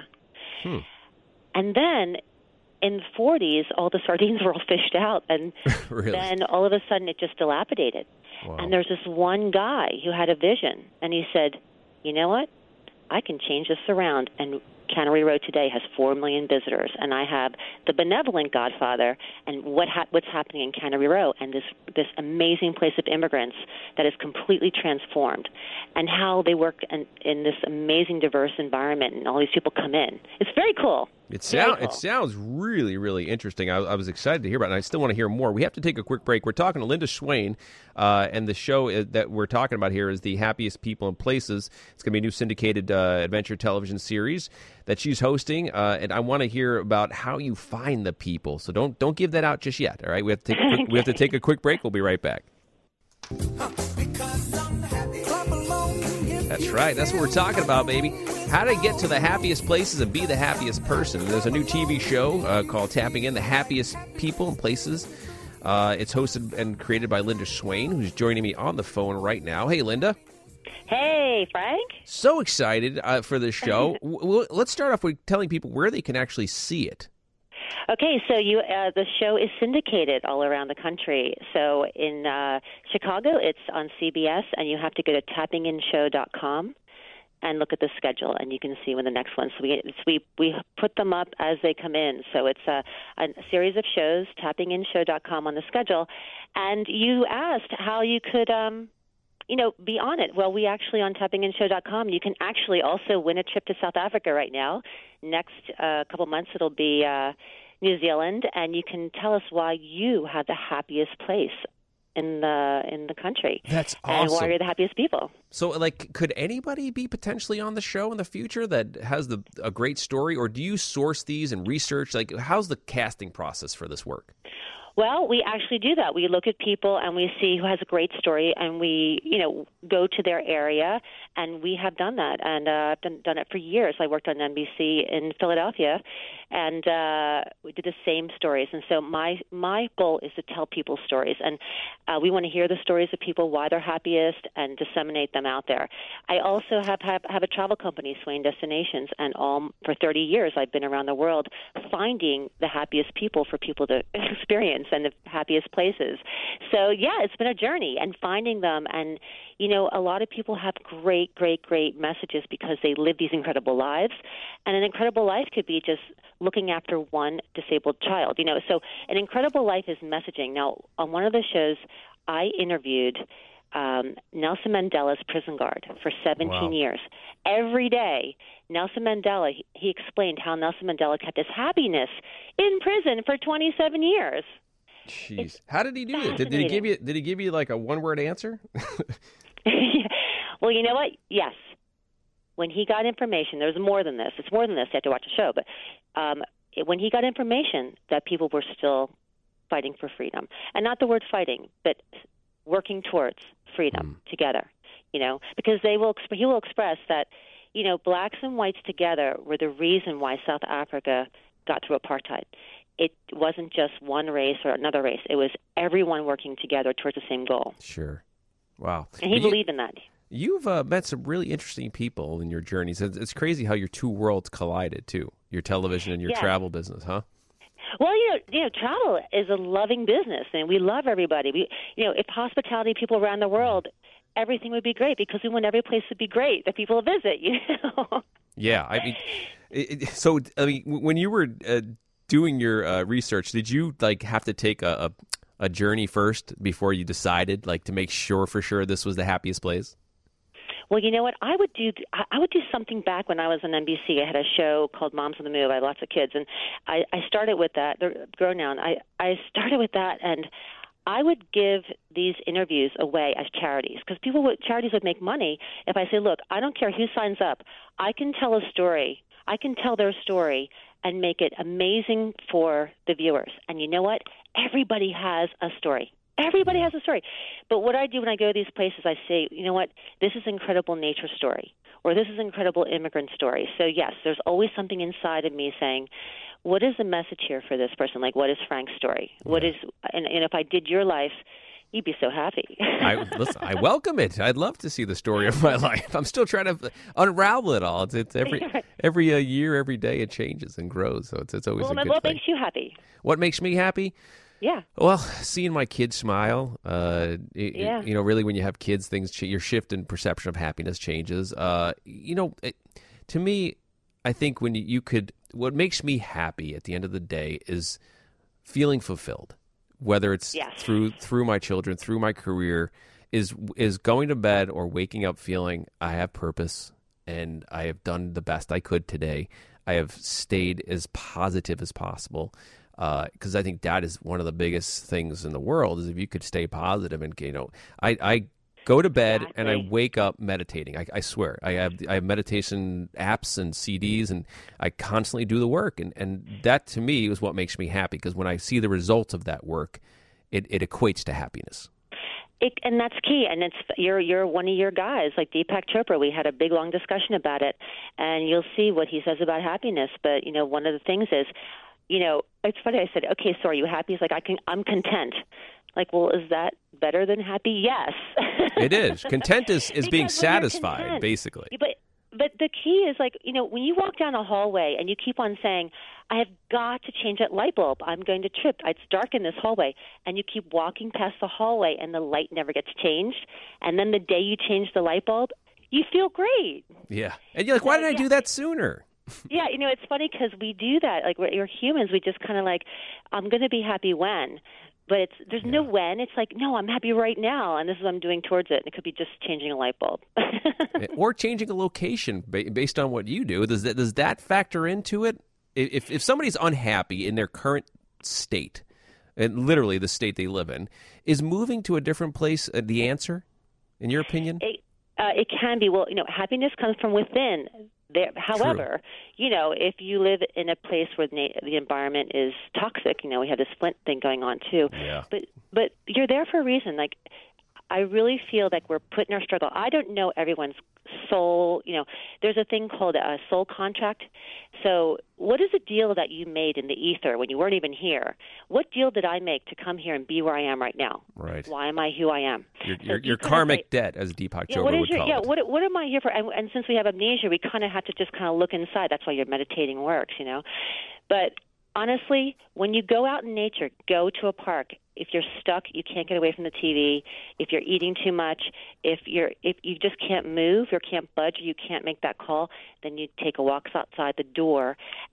And then in the 40s, all the sardines were all fished out, and really? Then all of a sudden it just dilapidated. Wow. And there's this one guy who had a vision, and he said, you know what? I can change this around. And Cannery Row today has 4 million visitors, and I have the benevolent godfather and what's happening in Cannery Row and this amazing place of immigrants that is completely transformed, and how they work in this amazing diverse environment, and all these people come in. It's very cool. It Very cool. sounds really, really interesting. I was excited to hear about it, and I still want to hear more. We have to take a quick break. We're talking to Linda Swain, and the show that we're talking about here is The Happiest People and Places. It's going to be a new syndicated adventure television series that she's hosting, and I want to hear about how you find the people. So don't give that out just yet, all right? We have to take a quick break. We'll be right back. That's right. That's what we're talking about, baby. How to get to the happiest places and be the happiest person. And there's a new TV show called Tapping In, The Happiest People and Places. It's hosted and created by Linda Swain, who's joining me on the phone right now. Hey, Linda. Hey, Frank. So excited for this show. Let's start off with telling people where they can actually see it. Okay, so the show is syndicated all around the country. So in Chicago, it's on CBS, and you have to go to tappinginshow.com and look at the schedule, and you can see when the next one. So we put them up as they come in. So it's a series of shows, tappinginshow.com on the schedule. And you asked how you could be on it. Well, we actually, on tappinginshow.com, you can actually also win a trip to South Africa right now. Next couple months, it'll be New Zealand, and you can tell us why you have the happiest place in the country. That's awesome. And why you're the happiest people. So, could anybody be potentially on the show in the future that has a great story, or do you source these and research? How's the casting process for this work? Well, we actually do that. We look at people and we see who has a great story, and we, go to their area, and we have done that. And I've done it for years. I worked on NBC in Philadelphia, and we did the same stories. And so my goal is to tell people stories, and we want to hear the stories of people, why they're happiest, and disseminate them out there. I also have a travel company, Swain Destinations, and for 30 years I've been around the world finding the happiest people for people to experience and the happiest places. So, yeah, it's been a journey, and finding them. And, a lot of people have great, great, great messages because they live these incredible lives. And an incredible life could be just looking after one disabled child, So an incredible life is messaging. Now, on one of the shows, I interviewed Nelson Mandela's prison guard for 17 years. Every day, Nelson Mandela, he explained how Nelson Mandela kept his happiness in prison for 27 years. Jeez, how did he do it? Did he give you like a one-word answer? Well, you know what? Yes. When he got information, there's more than this. It's more than this. You have to watch the show. But when he got information that people were still fighting for freedom, and not the word fighting, but working towards freedom together, because he will express that, blacks and whites together were the reason why South Africa got through apartheid. It wasn't just one race or another race. It was everyone working together towards the same goal. Sure. Wow. And he believed in that. You've met some really interesting people in your journeys. It's crazy how your two worlds collided, too, your television and your travel business, huh? Well, travel is a loving business, and we love everybody. If hospitality people around the world, everything would be great because we want every place to be great, the people to visit, Yeah, I mean, when you were doing your research, did you have to take a journey first before you decided to make sure for sure this was the happiest place? Well, you know what? I would do something back when I was on NBC. I had a show called Moms on the Move. I had lots of kids, and I started with that. They're grown now, and I started with that, and I would give these interviews away as charities because charities would make money if I say, look, I don't care who signs up. I can tell a story. I can tell their story and make it amazing for the viewers. And you know what? Everybody has a story. Everybody has a story. But what I do when I go to these places, I say, you know what? This is an incredible nature story, or this is an incredible immigrant story. So, yes, there's always something inside of me saying, what is the message here for this person? What is Frank's story? What is, and if I did your life, you'd be so happy. I welcome it. I'd love to see the story of my life. I'm still trying to unravel it all. It's every year, every day, it changes and grows. So it's always a good thing. What makes you happy? What makes me happy? Yeah. Well, seeing my kids smile. Really, when you have kids, your shift in perception of happiness changes. To me, I think what makes me happy at the end of the day is feeling fulfilled. Whether it's through my children, through my career, is going to bed or waking up feeling I have purpose and I have done the best I could today. I have stayed as positive as possible. Because I think that is one of the biggest things in the world is if you could stay positive. And, I go to bed and I wake up meditating. I swear. I have meditation apps and CDs, and I constantly do the work. And that, to me, is what makes me happy, because when I see the results of that work, it equates to happiness. And that's key. And you're one of your guys, like Deepak Chopra. We had a big, long discussion about it, and you'll see what he says about happiness. But, one of the things is, it's funny. I said, okay, so are you happy? He's like, I'm content. Like, well, is that better than happy? Yes. It is. Content is being satisfied, basically. But the key is, like, when you walk down a hallway and you keep on saying, I have got to change that light bulb. I'm going to trip. It's dark in this hallway. And you keep walking past the hallway and the light never gets changed. And then the day you change the light bulb, you feel great. Yeah. And you're like, why didn't I do that sooner? Yeah, it's funny because we do that. Like, we're humans. We just kind of like, I'm going to be happy when. But there's no when. It's like, no, I'm happy right now, and this is what I'm doing towards it. And it could be just changing a light bulb. Or changing a location based on what you do. Does that factor into it? If somebody's unhappy in their current state, and literally the state they live in, is moving to a different place the answer, in your opinion? It can be. Well, happiness comes from within. However, if you live in a place where the environment is toxic, we have this Flint thing going on too. Yeah. But you're there for a reason. Like, I really feel like we're put in our struggle. I don't know everyone's soul. There's a thing called a soul contract. So what is the deal that you made in the ether when you weren't even here? What deal did I make to come here and be where I am right now? Right. Why am I who I am? Your karmic debt, as Deepak Chopra would call it. What am I here for? And since we have amnesia, we kind of have to just kind of look inside. That's why your meditating works, But honestly, when you go out in nature, go to a park. If you're stuck, you can't get away from the TV. If you're eating too much, if you just can't move or can't budge, or you can't make that call, then you take a walk outside the door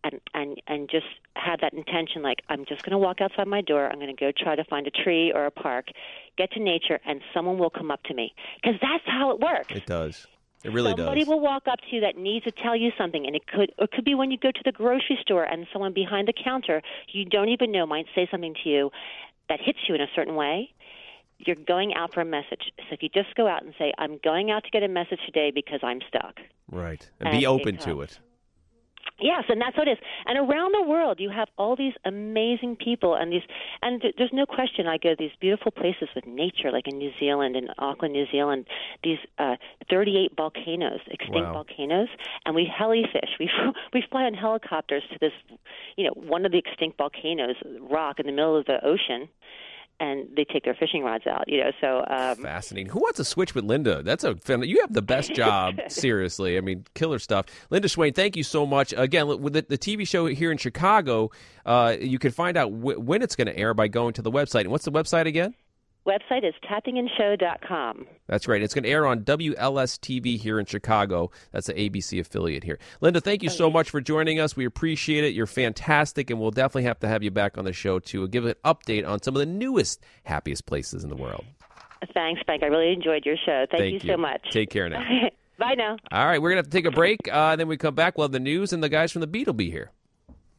and just have that intention, like, I'm just going to walk outside my door. I'm going to go try to find a tree or a park, get to nature, and someone will come up to me. Because that's how it works. It does. It really Somebody does. will walk up to you that needs to tell you something, and it could be when you go to the grocery store and someone behind the counter you don't even know might say something to you that hits you in a certain way. You're going out for a message. So if you just go out and say, I'm going out to get a message today because I'm stuck. Right. And be open to it. Yes, and that's what it is. And around the world, you have all these amazing people, and there's no question. I go to these beautiful places with nature, like in New Zealand, in Auckland, New Zealand. These 38 volcanoes, extinct volcanoes, and we helifish. We fly on helicopters to this, one of the extinct volcanoes, rock in the middle of the ocean. And they take their fishing rods out, So fascinating. Who wants to switch with Linda? You have the best job. Seriously, I mean, killer stuff. Linda Swain, thank you so much. Again, with the TV show here in Chicago, you can find out when it's going to air by going to the website. And what's the website again? Website is tappinginshow.com. That's right. It's going to air on WLS-TV here in Chicago. That's the ABC affiliate here. Linda, thank you so much for joining us. We appreciate it. You're fantastic, and we'll definitely have to have you back on the show to give an update on some of the newest, happiest places in the world. Thanks, Frank. I really enjoyed your show. Thank you so much. Take care now. Bye now. All right, we're going to have to take a break. Then we come back. We'll have the news, and the guys from the Beat will be here.